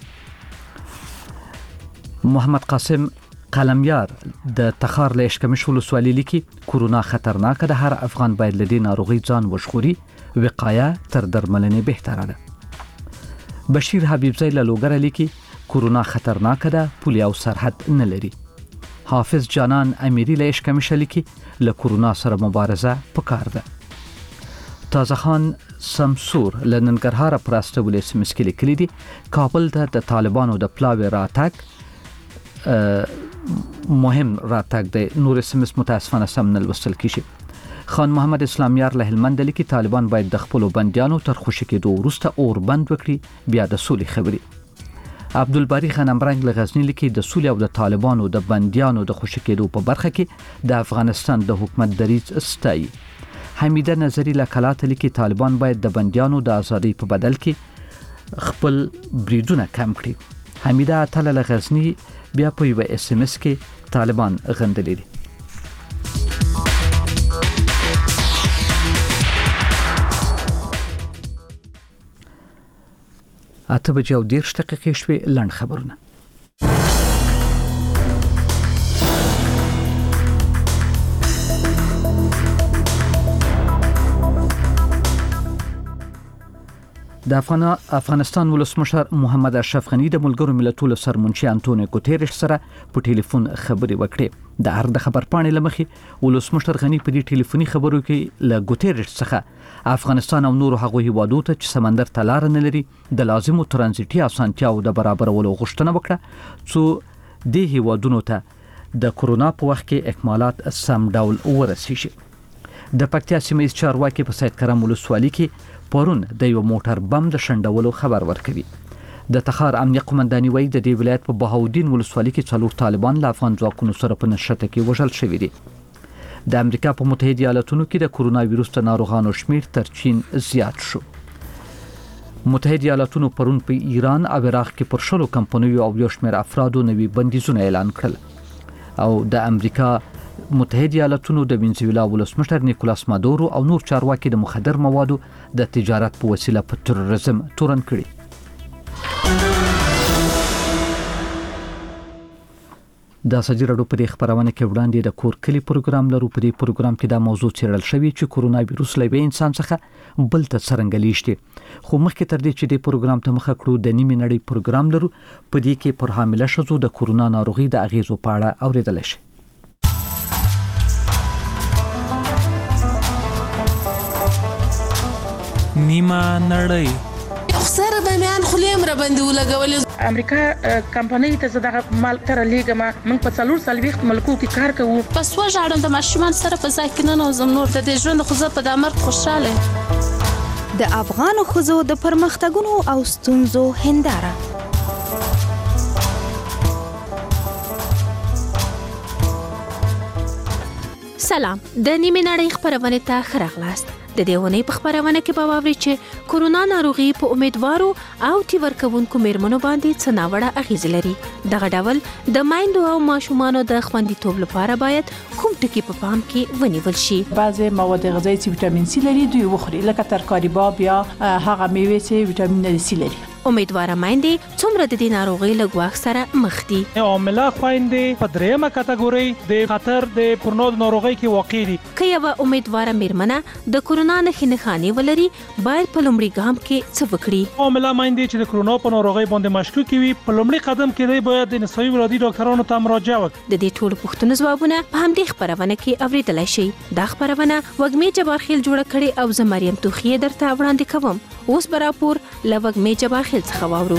محمد قاسم قلمیار د تخار له اشکمش ولسوالۍ لیکي کورونا خطرناک ده، هر افغان باید له دې ناروغي ځان وژغوري، وقایه تر درملنې بهتره ده. بشیر حبیبزی له لوګره لیکي کورونا خطرناک ده، پولی او سرحد نه لري. حافظ جانان امیری له اشکمش لیکي له کورونا سره مبارزه پکار ده. تازه خان سمسور له ننګرهار پر استول اس ام اس کې لیکلي دي کابل ته د طالبانو د پلاوی راتګ مهم راتګ دی. نور اس ام اس متاسفانه سم نه لوستل کیږي. خان محمد اسلامیار له هلمند لیکي طالبان باید د خپل بندیانو تر خوشی کېدو وروسته اور بند وکړي، بیا د سولې خبري. عبدالباری غنمرنګ له غزنی لیکي د سولې او د طالبانو د بندیانو د خوشی کېدو په برخه کې د افغانستان د حکومت دریځ ستایي. حمیده نظری له کلاته لیکي طالبان باید د بندیانو د ازادۍ په بدل کې خپل بریدونه کم کړي. حمیده اتله له غزني بیا په یو SMS کې طالبان غندلي دي. اته بجې او 10 دقیقې شوې. لنډ خبرونه. د افغانستان ولسمشر محمد اشرف غنی د ملګرو ملتونو سرمنشي انټونیو ګوتيريش سره په ټلیفون خبرې وکړې. د هر د خبرپاڼې لمخې ولسمشر غنی په دې ټلیفوني خبرو کې له ګوتيريش څخه افغانستان او نورو هغو هیوادو ته چې سمندر ته لار نه لري د لازمو ترانزیتي اسانتیاو د برابرولو غوښتنه وکړه څو د هیوادونو ته د کورونا په وخت کې اکمالات سم ډول ورسیږي. د پکتیا سیمه چارواکي په سید کرم ولسوالۍ کې پرون د یو موټر بم د شندولو خبر ورکوي. د تخار امنیه قومنداني وایي د دې ولایت په بهاودین ولسوالۍ کې 4 طالبان له افغان ځواکونو سره په نښته کې وژل شوي دي. د امریکا په متحده ایالاتونو کې د کورونا وایروس د ناروغانو شمیر تر چین زیات شو. متحده ایالاتونو پرون په ایران او عراق کې پر 10 کمپنیو او یو شمېر افرادو نوي بندیزونه اعلان کړل او د امریکا متحده ایالاتونو د وینزویلا ولسمشر نیکولاس مادورو او نور چارواکي د مخدر موادو د تجارت په وسیله په تروریزم تورن کړي. د سجی راډیو په خبرونه کې وړاندې د کور کلی پروګرام لرو. په دې پروګرام کې دا موضوع څیړل شوی چې کورونا وایروس له یو انسان څخه بل ته څنګه لیشتي. خو مخکې تر دې چې د پروګرام ته مخه کړو د نیمه نړۍ پروګرام لرو. په دې کې پر حامله ښځو د کورونا ناروغي د اغیزو په اړه اوریدل شي. نیمه نړۍ اخسر به میان خلیم را باندې ولګول. امریکا کمپنۍ ته زده مال تر لیګما موږ په 440 ملکو کې کار کوو. پس وژاړم د ماشومان سره په ځای کې نه نوزم نور د دې ژوند خو زه په دامر خوشاله. د افغان خزو د پرمختګونو او ستونزو هنداره. سلام، د نیمه نړۍ خبرونه ته خراغلاست. د دیونه په خبرونه کې به واوري چې کورونا ناروغي په امیدوارو او تیور کوونکو میرمنو باندې څه ناوړه اغیز لري. دغه ډول د مایندو او ماشومانو د خوندیتوب لپاره باید کوم ټکي په پام کې ونیول شي. بعضی مواد غذایی چې ویټامین سی لري دوی وخوري، لکه ترکاری باب یا هغه میوې چې ویټامین سی لري. امیدواره مایندې څومره د دې ناروغي له ګواښ سره مخ دي. عامله خويندې په دریمه کټګوري د خطر د کورونا ناروغي کې واقع دي. که یو امیدواره میرمنه د کورونا نښې ولري باید په لومړي ګام کې څه وکړي. عامله مایندې چې د کورونا په ناروغي باندې مشکوک وي په لومړي قدم کې دی باید د نسایي ولادي ډاکټرانو ته مراجعه وکړي. د دې ټولو پوښتنو ځوابونه په همدې خبرونه کې اوریدلای شي. دا خبرونه وګمې جبارخیل جوړه کړي او زه مریم توخیه درته وړاندې کوم. اوس براپور لوګمې جبارخیل څخه واورو.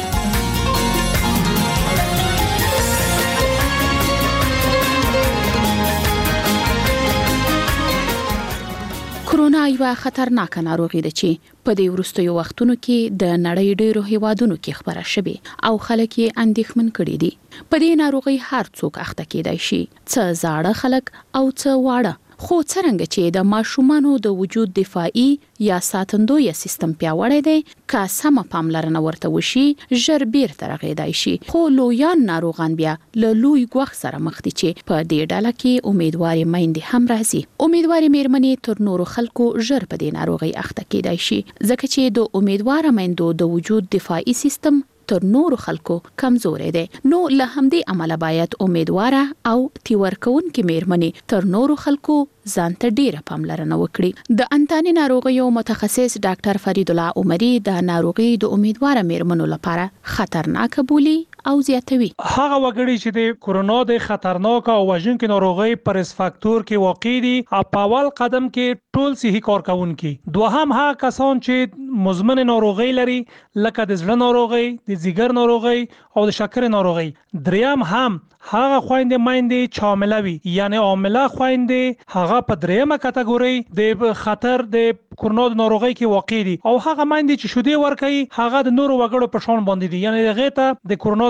کورونا یو خطرناک ناروغي ده چې په دې وروستیو وختونو کې د نړۍ ډېرو هیوادونو کې خبره شوه او خلک یې اندېښمن کړي دي. په دې ناروغي هر څوک اخته کېدای شي، څه زاړه خلک او څه واړه. خو څرنګه چې د ماشومانو د وجود دفاعي یا ساتندوی سیستم پیاوړی دی، که سمه پاملرنه ورته وشي ژر بیرته رغېدای شي. خو لویان ناروغان بیا له لوی ګواښ سره مخ دي چې په دې ډله کې امیدوارې میندې هم راځي. امیدوارې میرمنې تر نورو خلکو ژر په دې ناروغي اخته کېدای شي ځکه چې د امیدواره میندو د وجود دفاعي سیستم تر نورو خلکو کمزورې ده. نو له همدې عمله باید امیدواره او تیور کوونکې میرمنې تر نورو خلکو ځان ته ډیره پاملرنه وکړي. د انتاني ناروغیو متخصص ډاکټر فرید الله عمري د ناروغي د امیدواره میرمنو لپاره خطرناک بولي او زیاتوي. هغه وګړي چې د کورونا د خطرناک او وژونکو ناروغي پر ریسک فاکتور کې واقع دي په اول قدم کې ټول صحي کارکونکي. دوهم هغه کسان چې مزمن ناروغي لري لکه د زړه ناروغي، د ځیګر ناروغي او د شکر ناروغي. دریم هم هغه خويندې مایندې چې حامله وي، یعنی حامله خويندې هغه په دریمه کټګوري د خطر د کورونا ناروغي کې واقع دي او هغه مایندې چې شودې ورکوي هغه د نورو وګړو په شان باندې دي، یعنی هغه ته د کورونا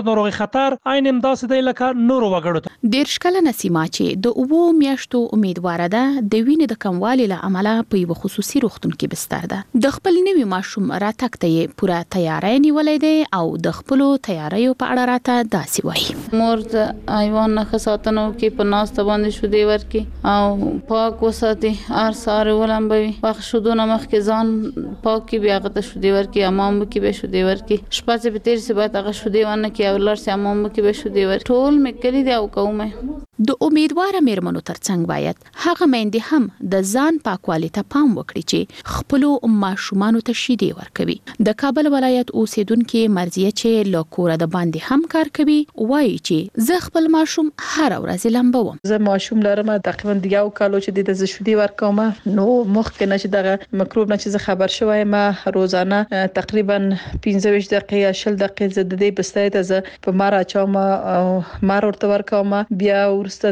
ناروغي خطر عین همداسې دی لکه نورو وګړو ته. 10 کلنه سیما چې د 9 میاشتو امیدواره ده د وینې د کموالي له امله په یو خصوصي روغتون کې بستر ده. د خپل نوي ماشوم راتګ ته یې پوره تیاری نیولې ده او د خپل تیاریو په اړه راته داسې وایي. مور د ایوان نه خساتنو کې په ناس ته باندې شو دی ورکی او پاک وساتي هر ساره ولمبوي واخ شودونه مخ کې ځان پاک کې بیا غته شو دی ورکی امام کې به شو دی ورکی شپه چې به تیر سي به هغه شو دی ونه کې او لار سي امام کې به شو دی ور ټول مکلی دی او کومه. د امیدواره میرمنو ترڅنګ باید هغه میندې هم د ځان پاکوالي ته پام وکړي چې خپل ماشومان ته شیدې ورکوي. د کابل ولایت اوسیدونکو مرضیه چې له کوره د باندې هم کار کوي وایي چې زه خپل ماشوم هر ورځ لمبوم. زه ماشوم لرم تقریبا د یو کالو چې د شیدې ورکوم نو مخکې نه چې دغه میکروب نه چې خبر شوی ما روزانه تقریبا 15 دقیقې یا 10 دقیقې زه د دې بستر ته زه په مار اچوم او مار ورته ورکوم بیا ورسته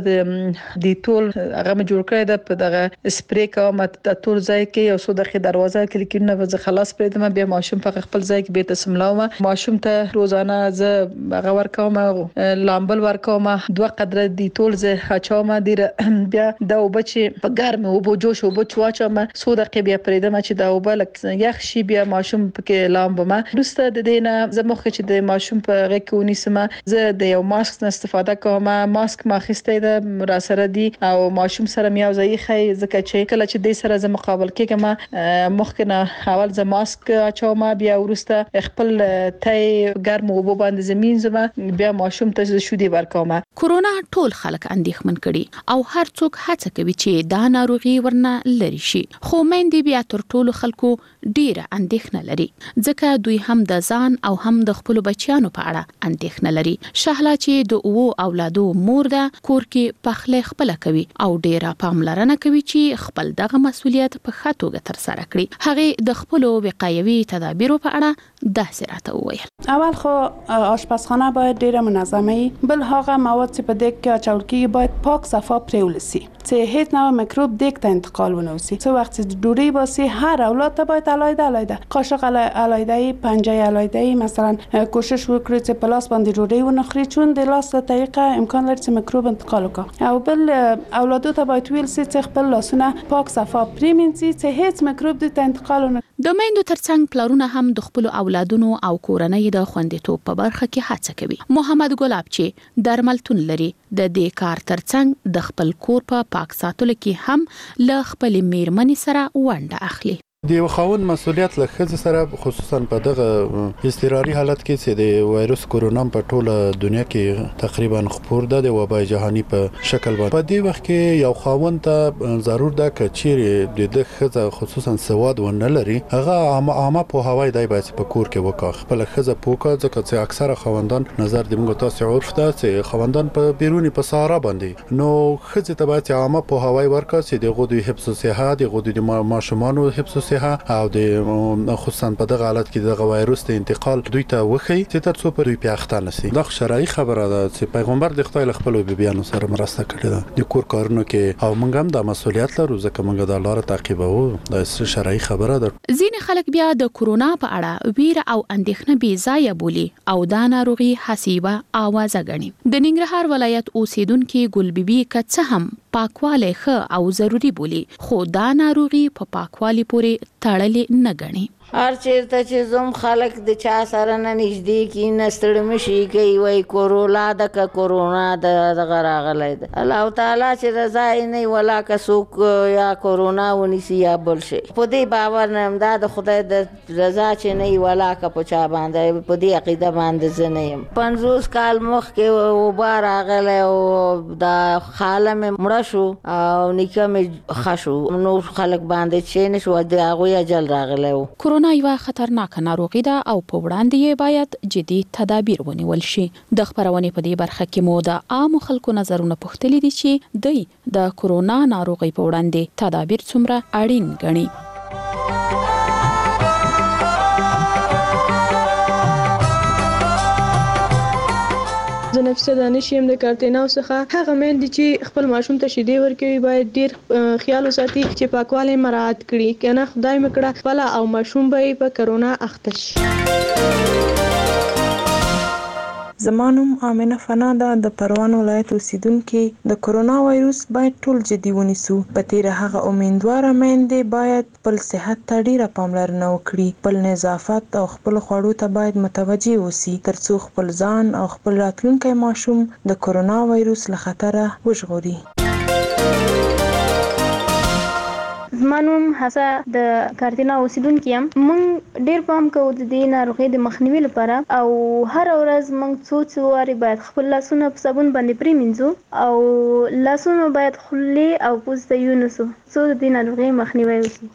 د ټول هغه جوړ کړی د په دغه سپری کوم د ټول ځای کې یو څو دقیقې دروازه کلیکونه وځه خلاص پرېدم بیا ماشوم په خپل ځای کې به تسملاوم. ماشوم ته روزانه زه هغه ورکوم لامبل ورکوم 2 قدره د ټول زه اچوم بیا د وبچ په ګرم او بو جوش او بو چواچم څو دقیقې بیا پرېدم چې دا وبلک یخ شي بیا ماشوم پکې لامبم. ورسته د دینه زه مخ چې د ماشوم په غږ کې ونیسم زه د یو ماسک استفاده کوم. ماسک ما خسته ده را سره دي او ماشوم سره مې اوځي خي ځکه چې کله چې د سره ز مقابل کېږم مخکنه اول ز ماسک اچوم بیا ورسته خپل تای ګرم او باندې زمين زما بیا ماشوم ته شودي ورکوم. کورونا ټول خلک اندېښمن کړي او هر څوک هڅه کوي چې دا ناروغي ورنه لري شي خو مېندې بیا تر ټولو خلکو ډیره اندېښنه لري ځکه دوی هم د ځان او هم د خپل بچیانو په اړه اندېښنه لري. شهلا چې د اولادو مور ده کور کې پخله خپل کوي او ډیره پاملرنه کوي چې خپل دغه مسولیت په ښه توګه تر سره کړي. هغه د خپل وقایوي تدابیرو په اړه داسې راته وویل. اول خو آشپزخانه باید ډیره منظمه وي بل هغه مواد چې په دک کې اچول کېږي باید پاک صفا پرېول شي چې هیڅ نوع میکروب دک ته انتقال ونه وسی. څو وخت چې ډوډۍ باسي هر اولاد ته باید علایده قاشق علایده پنجه علایده مثلا کوشش وکړي چې په لاس باندې ډوډۍ ونه خوري چون د لاس له طریقه امکان لري چې میکروب انتقال وکړي او بل اولادو ته باید ویل شي چې خپل لاسونه پاک صفا پرېمنځي چې هیڅ میکروب د انتقال ونه. د میندو ترڅنګ پلرونه هم د خپل اولادونو او کورنۍ د خوندیتوب په برخه کې هڅه کوي. محمد ګلاب چې درملتون لري د دې کار ترڅنګ د خپل کور په پاک ساتلو کې هم له خپل میرمنې سره ونډه اخلي. د یو خاوند مسولیت له ښځې سره خصوصا په دغه اضطراري حالت کې چې د وایروس کورونا په ټوله دنیا کې تقریبا خپور ده د وبای جهاني په شکل باندې په دې وخت کې یو خاوند ته ضرور ده چې چیرې د ښځه خصوصا سواد ونه لري هغه عامه په هوای دی باید په کور کې وکړي خپل ښځه پوکا ځکه چې اکثره خاوندان نظر د موږ تاسو عرف ده چې خاوندان په بیرونی په سهارا باندې نو ښځه ته باید عامه په هوای ورکړي چې د غوډي حفظ صحت د غوډي ماشومانو حفظ صحت او د خصوصا په دغه حالت کې د وایروس د انتقال دوی ته وخی چې تاسو په دوی پیاخته نسی. دا شرعي خبره ده چې پیغمبر د خدای خپل بیبيانو سره مرسته کړې ده د کور کارونو کې او موږ هم د مسولیت لرو ځکه موږ د لار تعقیبو د شرعي خبره ده. ځینې خلک بیا د کورونا په اړه ویره او اندېښنه بې ځایه بولي او دا ناروغي حسیبه आवाज غني. د ننګرهار ولایت اوسیدونکو ګلبيبي کڅ هم پاکواله ښه او ضروری بولی خو دا ناروغي په پاکوالي پورې تړلې نه غني. هر چیرته چې زوم خلک د چا سره نه نږدې کی نستړ مشي کوي وای کورونا د کورونا د غراغلې ده الله تعالی چې رضا نه ولا کسوک یا کورونا ونیسی یا بل شي په دې باور نه امداد د خدای د رضا چې نه ولا کا پچا باندې په دې عقیده باندې زنیم 50 کال مخ کې وبار غلې او د خاله مې مړ شو او نیکه مې خشو نو خلک باندې چې نشو د هغه اجل راغله. کورونا یو خطرناک ناروغي ده او په وړاندې یې باید جدي تدابیر ونیول شي. د خبرونې په دې برخه کې مو د عام خلکو نظرونه پوښتلي دي چې دوی د کورونا ناروغي په وړاندې تدابیر څومره اړین ګڼي. زه نفسه دانش یم د کارتیناو څخه هغه مېندې چې خپل ماشوم ته شیدې ورکوي باید ډیر خیال وساتي چې پاکوالی مراعات کړي کنه خدای مکړه خپل او ماشوم به په کرونا اخته شي. زما نوم آمنه فنا ده د پروان ولایت اوسیدونکو. د کرونا وایروس باید ټول جدي ونیسو. په تیر هغه امیندواره میندې باید خپل صحت ته ډیره پاملرنه وکړي. خپل نظافت او خپل خوړو ته باید متوجي اوسي ترڅو خپل ځان او خپل راتلونکي ماشوم د کرونا وایروس له خطره وژغوري. زما نوم حسا د کارتینا اوسیدونکو یم. مونږ ډیر پام کوو د دې ناروغۍ د مخنیوي لپاره او هر ورځ مونږ څو واري باید خپل لاسونه په صابون باندې پریمنځو او لاسونه باید خولې او پوزه یونسو څو د دې ناروغۍ مخنیوي وشي.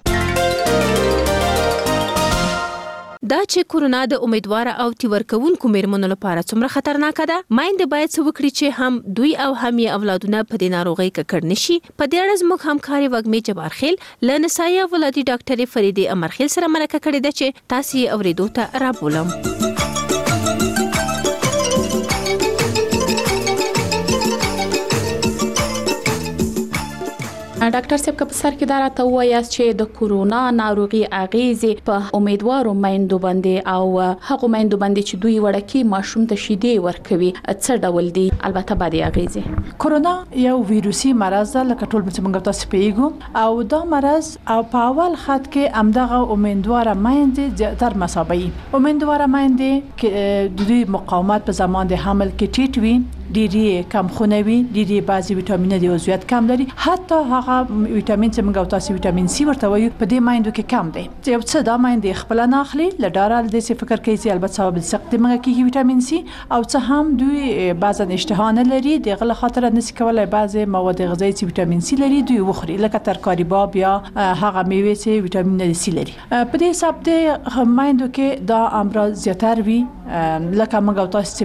دا چې کرونا د امیدواره او تیورکونکو میرمنو لپاره څومره خطرناک ده، مایندې باید څه وکړي چې هم دوی او هم یې اولادونه په دې ناروغۍ ککړ نشي. په دې اړه زموږ همکاري وږمې جبارخیل له نسایي ولادي ډاکټرې فریدې امرخیل سره مرکه کړې ده چې تاسو یې اوریدو ته رابولم. ډاکټر صاحب که په سر کې دا راته ووایاست چې د کرونا ناروغي اغیزې په امیدوارو میندو باندې او هغو میندو باندې چې دوی وړکي ماشوم ته شیدې ورکوي څه ډول دي؟ البته بعدي اغیزې. کرونا یو ویروسي مرض ده لکه ټول موږ تاسو پیږو او دا مرض او په اول خط کې امدغه امیدواره میندې زیاتر مسابقي امیدواره میندې کې د دوی مقاومت په زمان د حمل کې ټیټ وي، ډیری کم خونوي، ډیری بعضي ویټامینونه د عضویت کم لري، حتی هغه ویټامین چې موږ تاسو ویټامین سی ورته وایو په دې مایندو کې کم دی. چې یو څه دا مایندې خپل نه اخلي لډاره د څه فکر کوي چې البته سبب سخت موږ کې ویټامین سی او څه هم دوی بعضا اشتها نه لري د غل خاطر نس کولای بعضي مواد غذایی چې ویټامین سی لري دوی وخوري لکه ترکاری باب یا هغه میوه چې ویټامین سی لري. په دې حساب د مایندو کې دا امراض زیاتر وي لکه موږ تاسو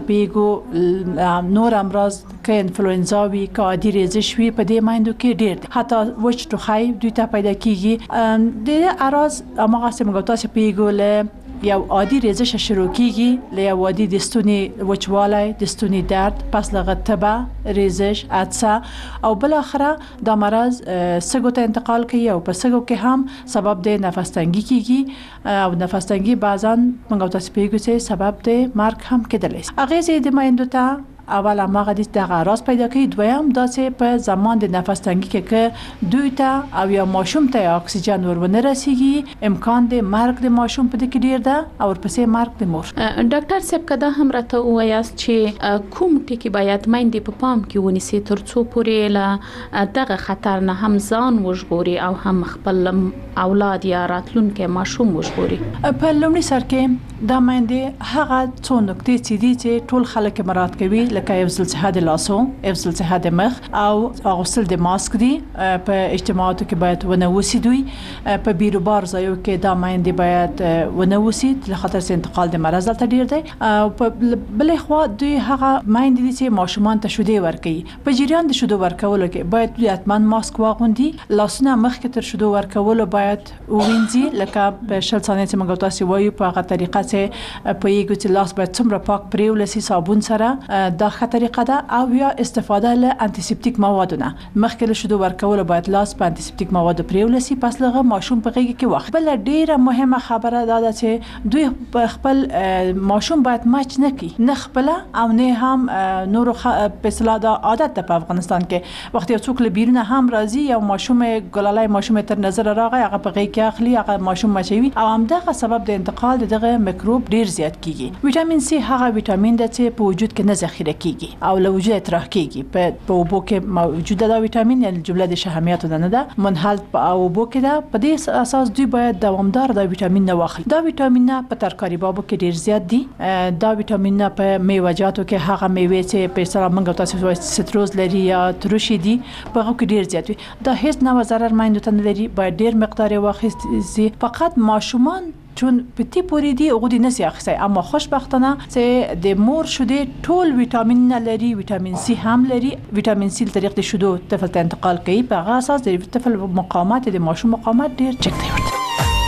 پیګو نور امراض که انفلوئنزا وي که عادي ریزش وي په دې مایندو کې ډیر دي. حتی وچ ټوخی دوی ته پیدا کیږي. د اراز هغه څنګه تاسو پیګو له یو عادي ریزش شروع کیږي له یو عادي د ستوني وچوالی، د ستوني درد، پس لغه تبه، ریزش، عطسه او بل اخره دا مرض سږو ته انتقال کوي او په سږو کې هم سبب د نفس تنګي کیږي او نفس تنګي بعضا موږ تاسو پیګو چې سبب د مرګ هم کېدلی شي. اغیزې د مایندو ته اول هغه د غراس پیدا کوي، دویم دا چې په زمان د نفس تنګي کې دوی ته او یا ماشوم ته اکسیجن ورونه رسیږي، امکان د مرګ د ماشوم په دې کې ډیر ده او ورپسې مرګ د مور. ډاکټر صاحب کدا هم راته وایاست چې کوم ټکی باید مایندې په پام کې ونیسي ترڅو پورې له دغه خطر نه هم ځان وژغوري او هم خپل اولاد یا راتلونکي ماشوم وژغوري. په لومړي سر کې دا مایندې هغه څو نکتې چې دي چې ټول خلک مراعات کوي لکه افضل صحت لاسو، افضل صحت مخ او غسل د ماسک دي. په اجتماعاتو کې باید ونوسی دوی په بیروبار ځایو کې دا مایندې باید ونوسی له خطر څخه انتقال د مرض ته ډیر دی. او په بلې خوا دوی هغه مایندې دي چې ماشومان ته شیدې ورکوي. په جریان د شیدو ورکولو کې باید دوی حتما ماسک واغوندي، لاسونه مخکې تر شیدو ورکولو باید ووینځي لکه په 60 ثانیې چې موږ تاسو وایو په هغه طریقه چې په یوه چې لاس باید څومره پاک پریولسي صابون سره دا ښه طریقه ده. او یا استفاده له انټيسپټیک موادونه مخکې له شیدو ورکولو باید لاس په انټيسپټیک موادو پریولسي، پس لغه ماشوم په غیږ کې وخت. بل ډیره مهمه خبره دا چې دوی خپل ماشوم باید مچ نه کی، نه خپل او نه هم نور په اصطلاح دا عادت ده په افغانستان کې وخت یو څوک له بیرونه هم راځي یو ماشوم ګلالای ماشوم تر نظر راغی هغه په غیږ کې اخلي، هغه ماشوم مچوي او همدغه سبب د انتقال دغه میکروب ډیر زیات کیږي. ویټامین سی هغه ویټامین ده چې په وجود کې نه ذخیره کیږي او له وجود اطراح کیږي. په اوبو کې موجود ده ویټامین، یعنی جمله د شهمیات نه ده منحل په اوبو کې ده. په دې اساس دوی باید دوامدار د ویټامین نه واخلي. دا ویټامین په ترکاری بابو کې ډیر زیات دي. دا ویټامین په میوه‌جاتو کې هغه میوه چې په سره منګو تاسو ستروز لري یا ترشي دي په هغه کې ډیر زیات وي. دا هیڅ نه ضرر مایندو ته نه لري، باید ډیر مقدار واخیستي. فقط ماشومان چون پتی پوری دی اوغدی نسی اخسای، اما خوشبختانه چې د مور شوده ټول ویټامین نه لري، ویټامین سی هم لري. ویټامین سی طریق د شودو طفل ته انتقال کوي، په هغه اساس د طفل مقاومت د ماشوم مقاومت ډیر چک دی ورته.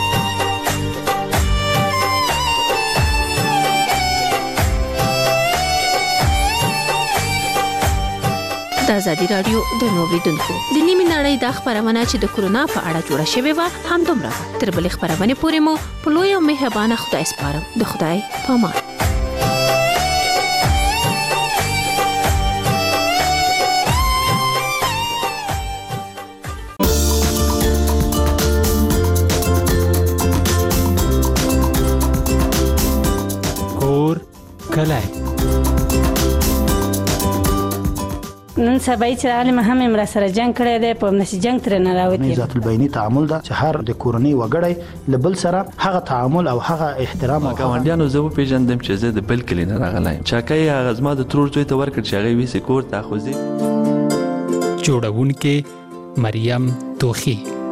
د ازادي رادیو د نوریدونکو د نیمه نړۍ د خبرونه چې د کرونا په اړه جوړه شوې و هم دومره تر بل خبرونه پورې مو په لوی او مهربانه خدای سپارم. د خدای په امان. کلی نن سبا چې عالم هم امر سره جنگ کړی دی په نشي جنگ تر نه راوتی ذات البینی تعامل دا چې هر د کورنۍ وګړی لبل سره هغه تعامل او هغه احترام او ګاونډیانو زه پیژندم چې زه د بل کلی نه راغلایم چاکای هغه زما د ترور زوی ته ورکړ چې هغه ویسې کور ته خوځي جوړونکې مریم توخی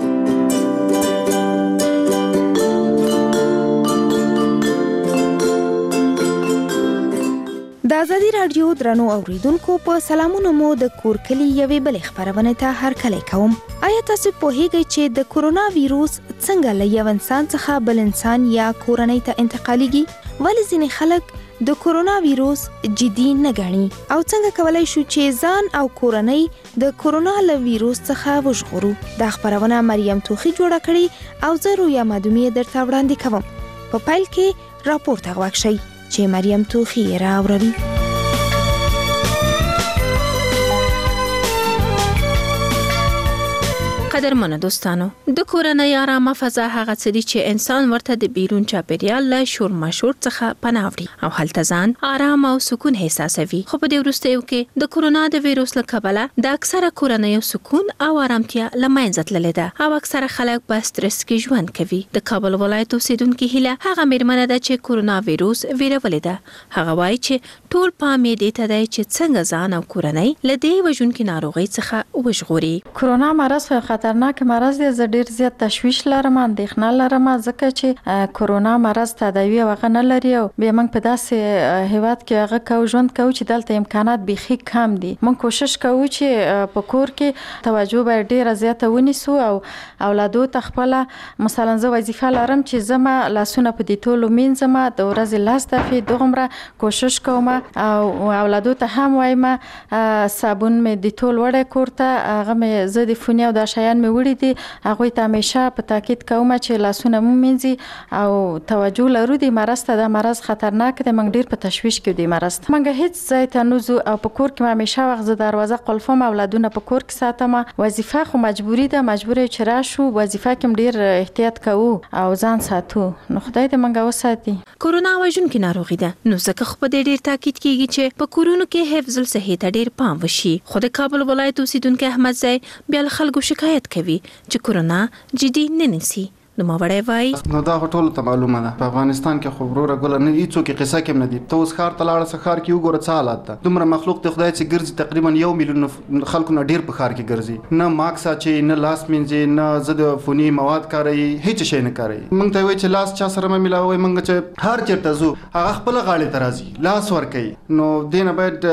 د ازادي رادیو درنو اوریدونکو په سلامونو مو د کور کلی یوې بلې خبرونه ته هرکلی کوم. آیا تاسو پوهیږئ چې د کورونا ویروس څنګه له یو انسان څخه بل انسان یا کورنۍ ته انتقالیږي؟ ولې ځینې خلک د کورونا ویروس جدي نه ګڼي او څنګه کولای شو چې ځان او کورنۍ د کورونا له ویروس څخه وژغورو؟ دا خبرونه مریم توخی جوړه کړې او زه رویا مادومی درته وړاندې کوم. په پیل کې راپور ته غوږ شئ چې مریم توخی راوړي. قدرمنو دوستانو، د کورنۍ آرامه فضا هغه څه دي چې انسان ورته د بیرون چاپیریال له شور ماشور څخه پناه وړي او هلته ځان آرام او سکون احساسوي. خو په دې وروستیو کې د کورونا د ویروس له کبله د اکثره کورنیو سکون او آرامتیا له منځه تللې ده او اکثره خلک په سټرس کې ژوند کوي. د کابل ولایت اوسیدونکي هیله هغه میرمنه ده چې کورونا ویروس ویرولې ده. هغه وایي چې ټول پام یې دې ته دی چې څنګه ځان او کورنۍ له دې وژونکي ناروغۍ څخه وژغوري. کورونا مرض خطرناک مرض دی. زه ډیر زیات تشویش لرم، اندېښنه لرم ځکه چې کورونا مرض تداوی هغه نه لري او بیا موږ په داسې هیواد کې هغه کو ژوند کوو چې دلته امکانات بیخي کم دي. موږ کوشش کوو چې په کور کې توجه به ډیره زیاته ونیسو او اولادو ته خپل مثلا زه وظیفه لرم چې زما لاسونه په دې ټولو مینځم، د ورځې لاس دفعې دومره کوشش کوم او اولادو ته هم وایم صابون مې د ټول وړه کور ته هغه مې زه د فونی او د شیان مې وړي دي هغه ته همیشه په تاکید کوم چې لاسونه مو مینځي او توجه لرو. د مرض ته د مرض خطرناک دی، موږ ډیر په تشویش کې دی مرض ته. موږ هیڅ ځای ته نوزو او په کور کې همیشه وخت ز دروازه قلفم، اولادونه په کور کې ساتم. وظیفه خو مجبوری ده، مجبور چې راشو وظیفه کې ډیر احتیاط کوو او ځان ساتو. نو خدای دې موږ وساتي. کورونا وژونکې ناروغي ده، نو ځکه خو په ډیر تاکید کیږي چې په کورونو کې حفظ الصحه ته ډیر پام وشي. خو د کابل ولایت اوسیدونکو احمد زئی بیا خلکو شکایت کوي چې کورونا جدي نه نیسي. نو ماوړی وای نو دا ټول ته معلومه ده په افغانستان کې خو وروره ګل نه هیڅوک قصه کې نه دي. ته اوس خار ته لاړ سخار کې وګوره څه حالات ده. دومره مخلوق ته خدای چې ګرځي تقریبا 1 میلیون خلکو نه ډیر په خار کې ګرځي، نه ماکس اچي، نه لاس مینځي، نه زد فونی مواد کاروي، هیڅ شي نه کوي. موږ ته وای چې لاس چا سره ملاوي، موږ چې هر چیرته زو هغه خپل غاړي ترازي لاس ور کوي. نو دینه باید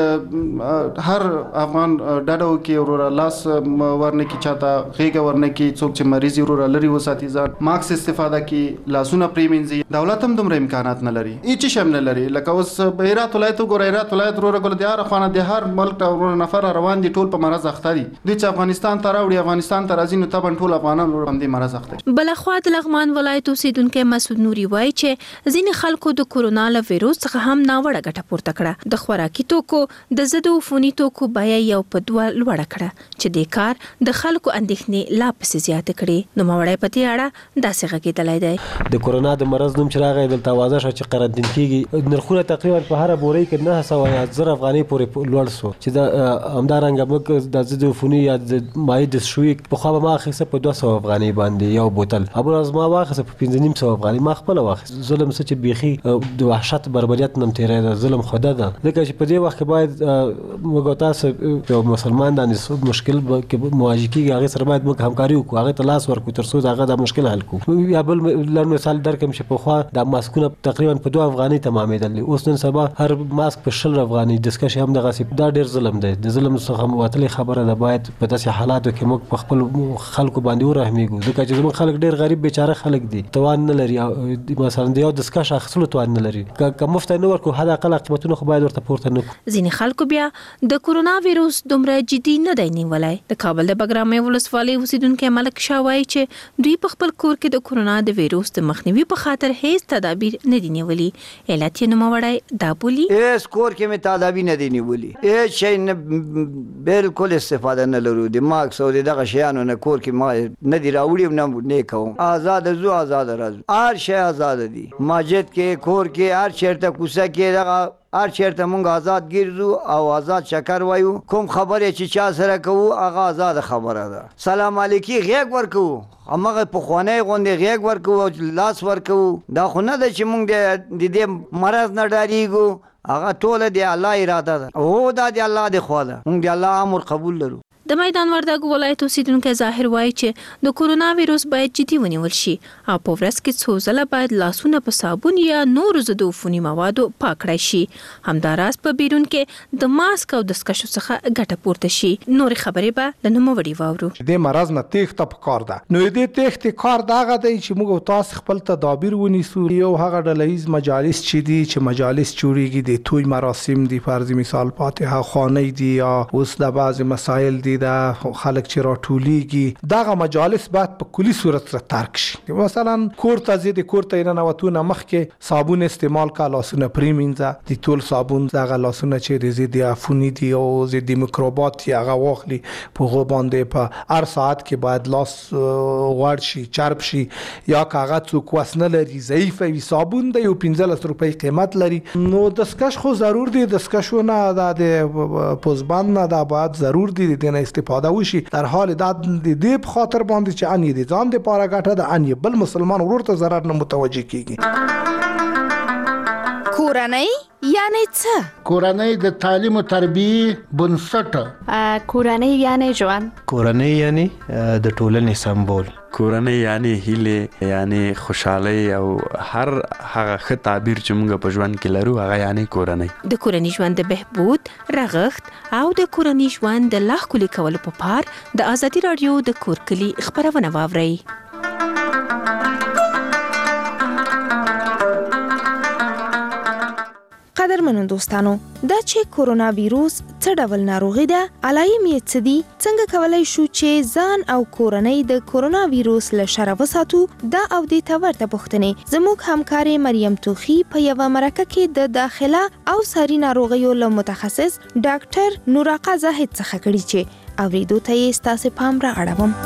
هر افغان ډاډو کې وروره لاس ورنه کې چاته غیګه ورنه کې څوک چې مریض وروره لري وساتي ځان ماکس استفاده کی لاسونه پریمنځي. دولت هم دومره امکانات نه لري، هیڅ شي نه لري. لکه اوس هرات ولایت وګورئ، هرات ولایت وروره ګل د هر خانه د هر ملک ته وروره نفر روان دي ټول په مرز اخته دي. د چې افغانستان ته راوړي افغانستان ته راځي نو طبعا ټول افغانان وروره هم د مرز اخته. بلخوا د لغمان ولایت اوسیدونکو مسعود نوري وایي چې ځینې خلکو د کورونا له ویروس څخه هم ناوړه ګټه پورته کړه. د خوراکي توکو د ضد عفوني توکو بیه یو په 2 لوړه کړه چې د کار د خلکو اندېښنې لا پسې زیات کړي. نو ماوړی په دې اړه داسې غږېدلی دی. د کورونا د مرض نوم چې راغی دلته اوازه شوه چې قرنطین کېږي. نرخونه تقریبا په هره بورۍ کې 900 افغانۍ پورې لوړ شو چې د همدارنګه موږ د ضد عفوني یا د مایع دستشویي پخوا به ما اخیسته په 200 افغانۍ باندې یو بوتل، ابوالعز ما واخیسته په 1500 افغانۍ ما خپله واخیست. ظلم څه چې بیخي د وحشت بربریت نم تېری ظلم خوده ده. ځکه چې په دې وخت کې باید موږ تاسو یو مسلمان د مشکل کې مواجه کېږي هغې سره باید موږ همکاري وکړو، هغې ته لاس ورکړو تر څو د هغه دا مشکل حل کړو. یا بل لږ مثال درکم چې پخوا د ماسکونه تقریبا په 2 افغانۍ تمامېدل، اوس نن سبا هر ماسک په 60 افغانۍ دستکش هم دغسې. دا ډېر ظلم دی. د ظلم څخه وتلې خبره ده. باید په داسې حالاتو کې موږ په خپل خلکو باندې ورحمېږو ځکه چې زموږ خلک ډېر غریب بیچاره خلک دي، توان نه لري مثلا د یو دستکش اخیستلو توان نه لري. که مفت نه ورکړو حد اقل قیمتونه خو باید ورته پورته نه کړو. ځینې خلکو بیا د کورونا ویروس دومره جدي نه دی نیولی. د کابل د بګرامي ولسوالۍ اوسیدونکی ملک شاه وایي چې دوی په خپل کور کې د کورونا د ویروس د مخنیوي په خاطر هیڅ تدابیر نه دي نیولي. علت یې نوموړی دا بولي هیڅ کور کې مې تدابیر نه دي نیولي، هیڅ شی نه بالکل استفاده نه لرو. د ماکس او دغه شیانو نه کور کې ما نه دي راوړي نه کوم. آزاد زو آزاد راځو، هر شی آزاد دي. مسجد کې کور کې هر چیرته کوڅه کې دغه هر چیرته مونږ آزاد ګرځو او آزاد شکر وایو. کوم خبره چې چا سره کوو هغه آزاد خبره ده. سلام علیکي غیږ ورکوو، همغه پخوانی غوندې غیږ ورکوو، لاس ورکوو. دا خو نه ده چې مونږ د دې مرض نه ډاریږو، هغه ټوله د الله اراده ده. او دا د الله د خوا ده، مونږ د الله امر قبول لرو. د میدان وردګ ولایت اوسیدونکو ظاهر وایي چې د کورونا وایروس باید جدي ونیول شي او په ورځ کې څو ځله باید لاسونه په صابون یا نورو ضد عفوني موادو پاک کړای شي. همداراز په بیرون کې د ماسک او دستکشو څخه ګټه پورته شي. نور خبرې به له نوموړي واورو. د مرض نه تېښته پکار ده. نو د تېښتې کار دغه دی چې موږ تاسو خپل تدابیر ونیسو. یو هغه ډلهییز مجالس چې دي چې مجالس جوړیږي د توی مراسم دي، فرض مثال فاتحه خوانی دي یا اوس د بعض مسایل دي دا خلک چې راټولیږي، دغه مجالس باید په کلی صورت سره ترک شي. مثلا کور ته ځي، د کور ته نه نوتونه مخکې صابون استعمال کا، لاسونه پریمینځه، د ټول صابون دغه لاسونه چې د ضد عفوني دي او ضد میکروبات هغه واخلي، په هغه باندې په هر ساعت کې باید لاس غوړ شي، چرب شي، یا کاغذ څوک وسنه لري ضعیف وي، صابون د یو 15 روپۍ قیمت لري. نو دستکش خو ضرور دی، دستکشونه د پوزبند نه دا باید ضرور دی د استفاده وشي. در حال دا د دې په خاطر باندې چې ان دې ځان د پاره ګټه ده، ان بل مسلمان ورور ته ضرر نه متوجه کیږي. کورنۍ یعنی څه؟ کورنۍ د تعلیم او تربیې بنسټ. کورنۍ یعنی ژوند. کورنۍ یعنی د ټولنې سمبول. کورنۍ یعنی هیله، یعنی خوشحالي او هر هغه ښه تعبیر چې موږ په ژوند کې لرو هغه یعنی کورنۍ. د کورنۍ ژوند د بهبود، رغښت او د کورنۍ ژوند د لا ښکلي کولو په پار د ازادي راډیو د کور کلي خبرونه واورئ. قدرمنو دوستانو، دا چې کورونا ویروس څه ډول ناروغي ده، علایم یې څه دي، څنګه کولای شو چې ځان او کورنۍ د کورونا ویروس له شره وساتو، دا او دې ته ورته پوښتنې زموږ همکارې مریم توخی په یوه مرکه کې د داخله او ساري ناروغیو له متخصص ډاکټر نوراقا زاهد څخه کړي چې اوریدو ته یې ستاسې پام را اړوم.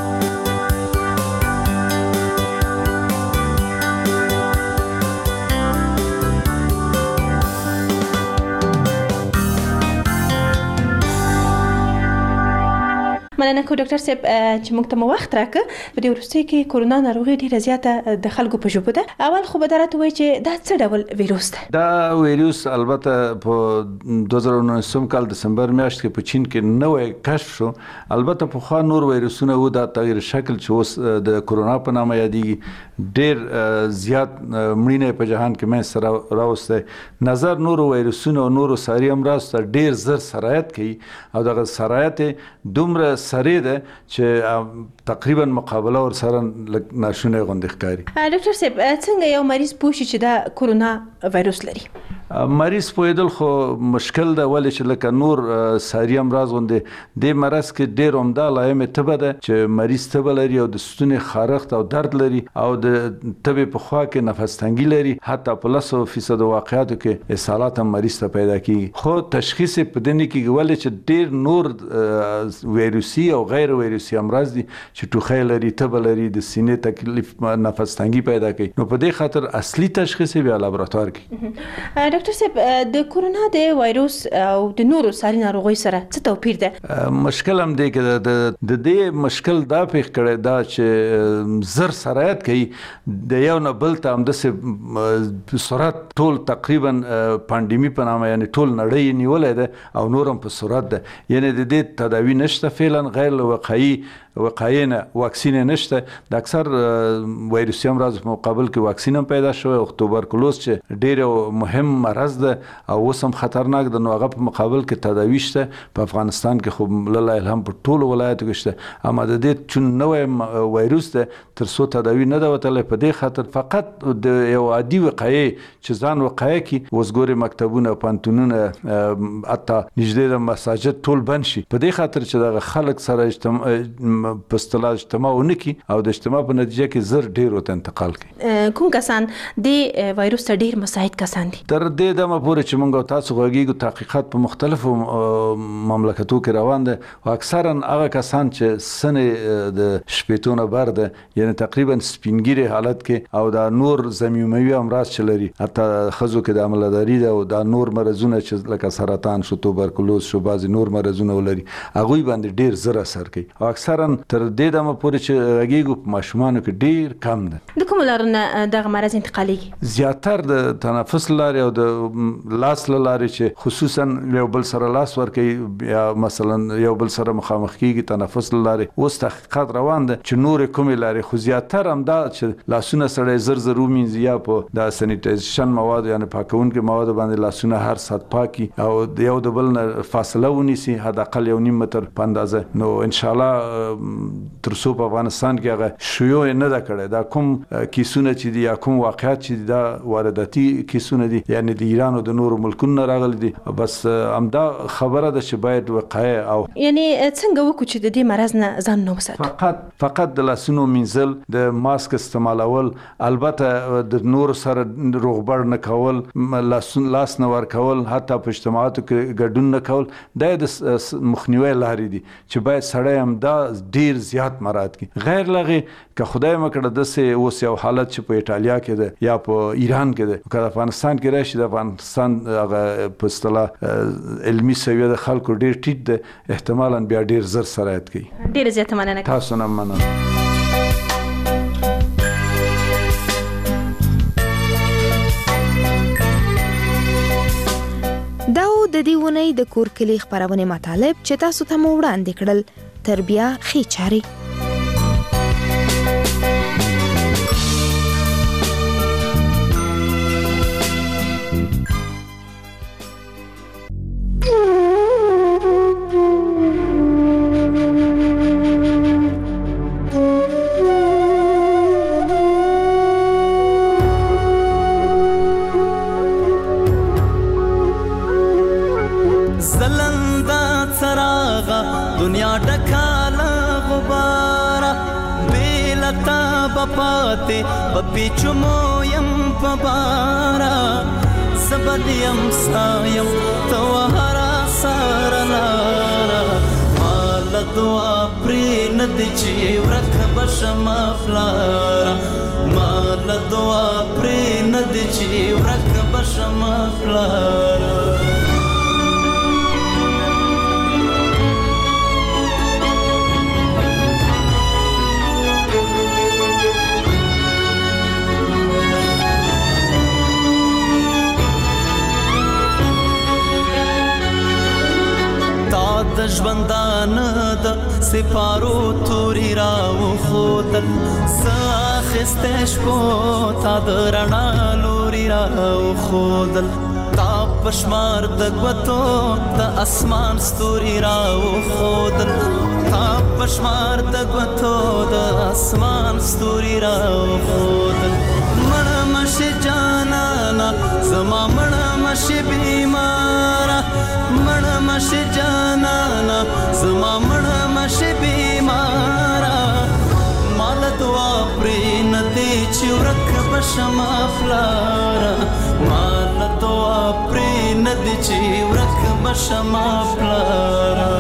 مننه کو ډاکټر صاحب چې موږ ته وخت راکړ. په دې وروستي کې کورونا ناروغي ډیره زیاته د خلکو په ژبه ده. اول خو به درته وایي چې دا څه ډول ویروس ده؟ دا ویروس البته په 2019 کال دسمبر میاشت کې په چین کې نوې کشف شو. البته په خوا نور ویروسونه و، دا تغیر شکل چې اوس د کورونا په نامه یادېږي ډیر زیات مړینه په جهان کې مې سره راوسته. نظر نور ویروسونه او نور ساري امراض ته ډیر زر سرایت کوي او دغه سرایت دومره سره ده چې تقریبا مقابله ور سره ناشونه غوندې ښکاري. ډاکټر صاحب څنګه یو مریض پوه شي چې دا کورونا وایروس لري؟ مریض پوهېدل خو مشکل ده، ولې چې لکه نور ساري امراض غوندې د مرض کې ډېر عمده علایمې تبه ده چې مریض تبه لري او د ستوني خارښت او درد لري او د تبې په خوا کې نفس تنګي لري. حتی په 100% واقعاتو کې اسهالات هم مریض ته پیدا کیږي. خو تشخیص په دې نه کېږي ولې چې ډېر نور ویروسي او غیر ویروسي امراض دي چې ټوخی لري، تبه لري، د سینې تکلیف، نفس تنګي پیدا کوي. نو په دې خاطر اصلي تشخیص بیا لابراتوار کې. ډاکټر صاحب د کورونا د وایروس او د نورو ساري ناروغیو سره څه توپیر ده؟ مشکل هم دی کې د دې مشکل دا پیښ کړی دا چې زر سرایت کوي د یو نه بل ته همداسې سرعت ټول تقریبا پاندیمي په نامه یعنی ټول نړۍ نیولې ده او نور هم په سرعت ده. یعنی د دې تداوی نشته فعلا غیر وقایي نه واکسین نشته. د اکثر وایروسي امراض په مقابل کې واکسین هم پیدا شوی او توبرکلوز چې ډېر مهم مرض ده او اوس هم خطرناک ده، نو هغه په مقابل کې تداوی شته. په افغانستان کې خو لله الحمد په ټولو ولایتو کې شته، اما د دې چون نوې وایروس ده تر څو تداوی نه ده وتلی. په دې خاطر فقط د یو عادي وقایي چې ځان وقایه کړي، اوس ګورې مکتبونه، پوهنتونونه، حتی نږدې د مساجد ټول بند شي. په دې خاطر چې دغه خلک سره په اصطلاح اجتماع ونه کړي او د اجتماع په نتیجه کې زر ډېرو ته انتقال کوي. کوم کسان د وایروس ته ډېر مساعد کسان دي؟ تر دې دمه پورې چې موږ تاسو غوږیږو تحقیقات په مختلفو مملکتو کې روان دي او اکثرا هغه کسان چې سنې د شپېتو نه بر ده یعنی تقریبا سپینګیري حالت کې او دا نور زمینوي امراض چې لري حتی ښځو کې د عملداري ده او دا نور مرضونه چې لکه سرطان شو توبرکلوز شو بعضې نور مرضونه ولري هغوی باندې ډېر زر اثر کوي او اکثرا تر دې دمه پورې چې غږیږو په ماشومانو کې ډېر کم ده. د کومو لارو نه دغه مرض انتقالېږي؟ زیاتر د تنفس لارې او د لاس له لارې چې خصوصا یو بل سره لاس ورکوي یا مثلا یو بل سره مخامخ کېږي تنفس له لارې. اوس تحقیقات روان ده چې نورې کومې لارې خو زیاتر همدا چې لاسونه سړی زر زر ومینځي یا په د سینیټایزیشن مواد یعنی پاکونکي مواد باندې لاسونه هر ساعت پاکي او یو د بل نه فاصله ونیسي حداقل 1.5 متر په اندازه. نو ان شاء الله تر څو په افغانستان کې هغه شیوع نه ده کړې دا کوم کیسونه چې دي یا کوم واقعیت چې دا وارداتي کیسونه دي یعنی د ایران او د نورو ملکونو راغلي دي بس همدا خبره ده چې باید وقایع او یعنی څنګه وکړو چې د دې مرض نه ځان نه وساتو؟ فقط د لاسونو مینځل د ماسک استعمالول البته د نور سره روغبړ نه کول لاس نه ورکول حتی په اجتماعاتو کې ګډون نه کول دا د مخنیوي لارې دي چې باید سړی همدا ډیر زیات مراعات کړي. غیر لغې که خدای مکړه داسې اوس یو حالت چې په ایټالیا کې ده یا په ایران کې ده که افغانستان کې راشي د افغانستان هغه په اصطلاح علمي سویه د خلکو ډیر ټیټ ده احتمالاً بیا ډیر زر سرایت کوي. ډیره زیاته مننه. تاسو نه مننه. دا د دې ونې د کور کلی خبرونه مطالب چې تاسو ته مو وړاندې کړل تربیه خې چاري. دنیا ډکاله غباره بیلتا بپاته بپیچمو یم پبارا زبدیم سایم توهرا سارلارا مال دعا پرین دچی ورک بشما فلارا مال دعا پرین دچی ورک بشما فلارا د ژوندان د سپارو توري راو خودل ساخسته شپو تا د رڼا لوري راو خودل تا پشمار د غوتو د اسمان ستوري راو خودل تا پشمار د غوتو د اسمان ستوري راو خودل مړ مش جانانا زما مړ مش بیمارا مړ مش جانانا زما مړ مش بیمارا مال دعا پرین دې چې ورک بشما فلارا مال دعا پرین دې چې ورک بشما فلارا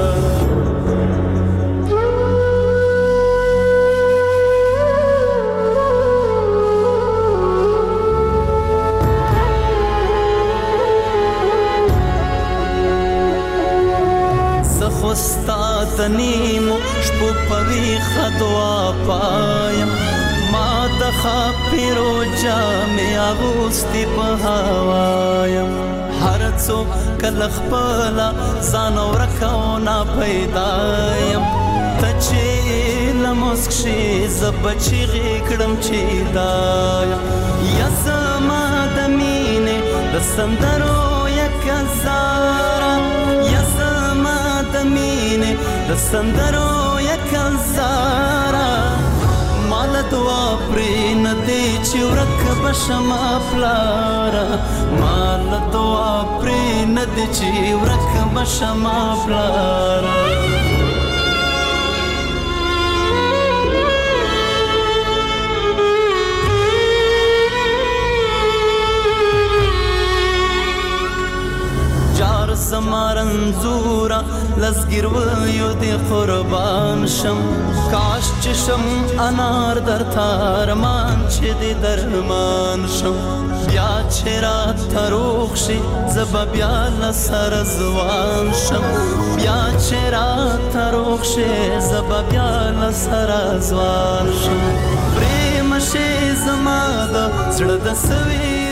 استاد نیمو شپو پوی خدوا پایم ما د خاپیرو جامې اغوستې په هوایم هر څو کله خپله ځان ورکو نه پیدایم ته چې له مسک شي زه به چیغې کړم چې دایم یا زما د مینې د سندرو یکه زاره یا د مینې د سندرو یکه زاره مال دعا پرې نه دی چې ورک بشما فلاره مال دعا پرې نه دی چې ورک بشما فلاره زما رنځوره لسګیرویو دې قربان شم کاش چې شم انار درته ارمان چې دې درمان شم بیا چې راته روغ شي زه به بیا له سره ځوان شم بیا چې راته روغ شي زه به بیا له سره ځوان شم پرې مشې زما د زړه د سوي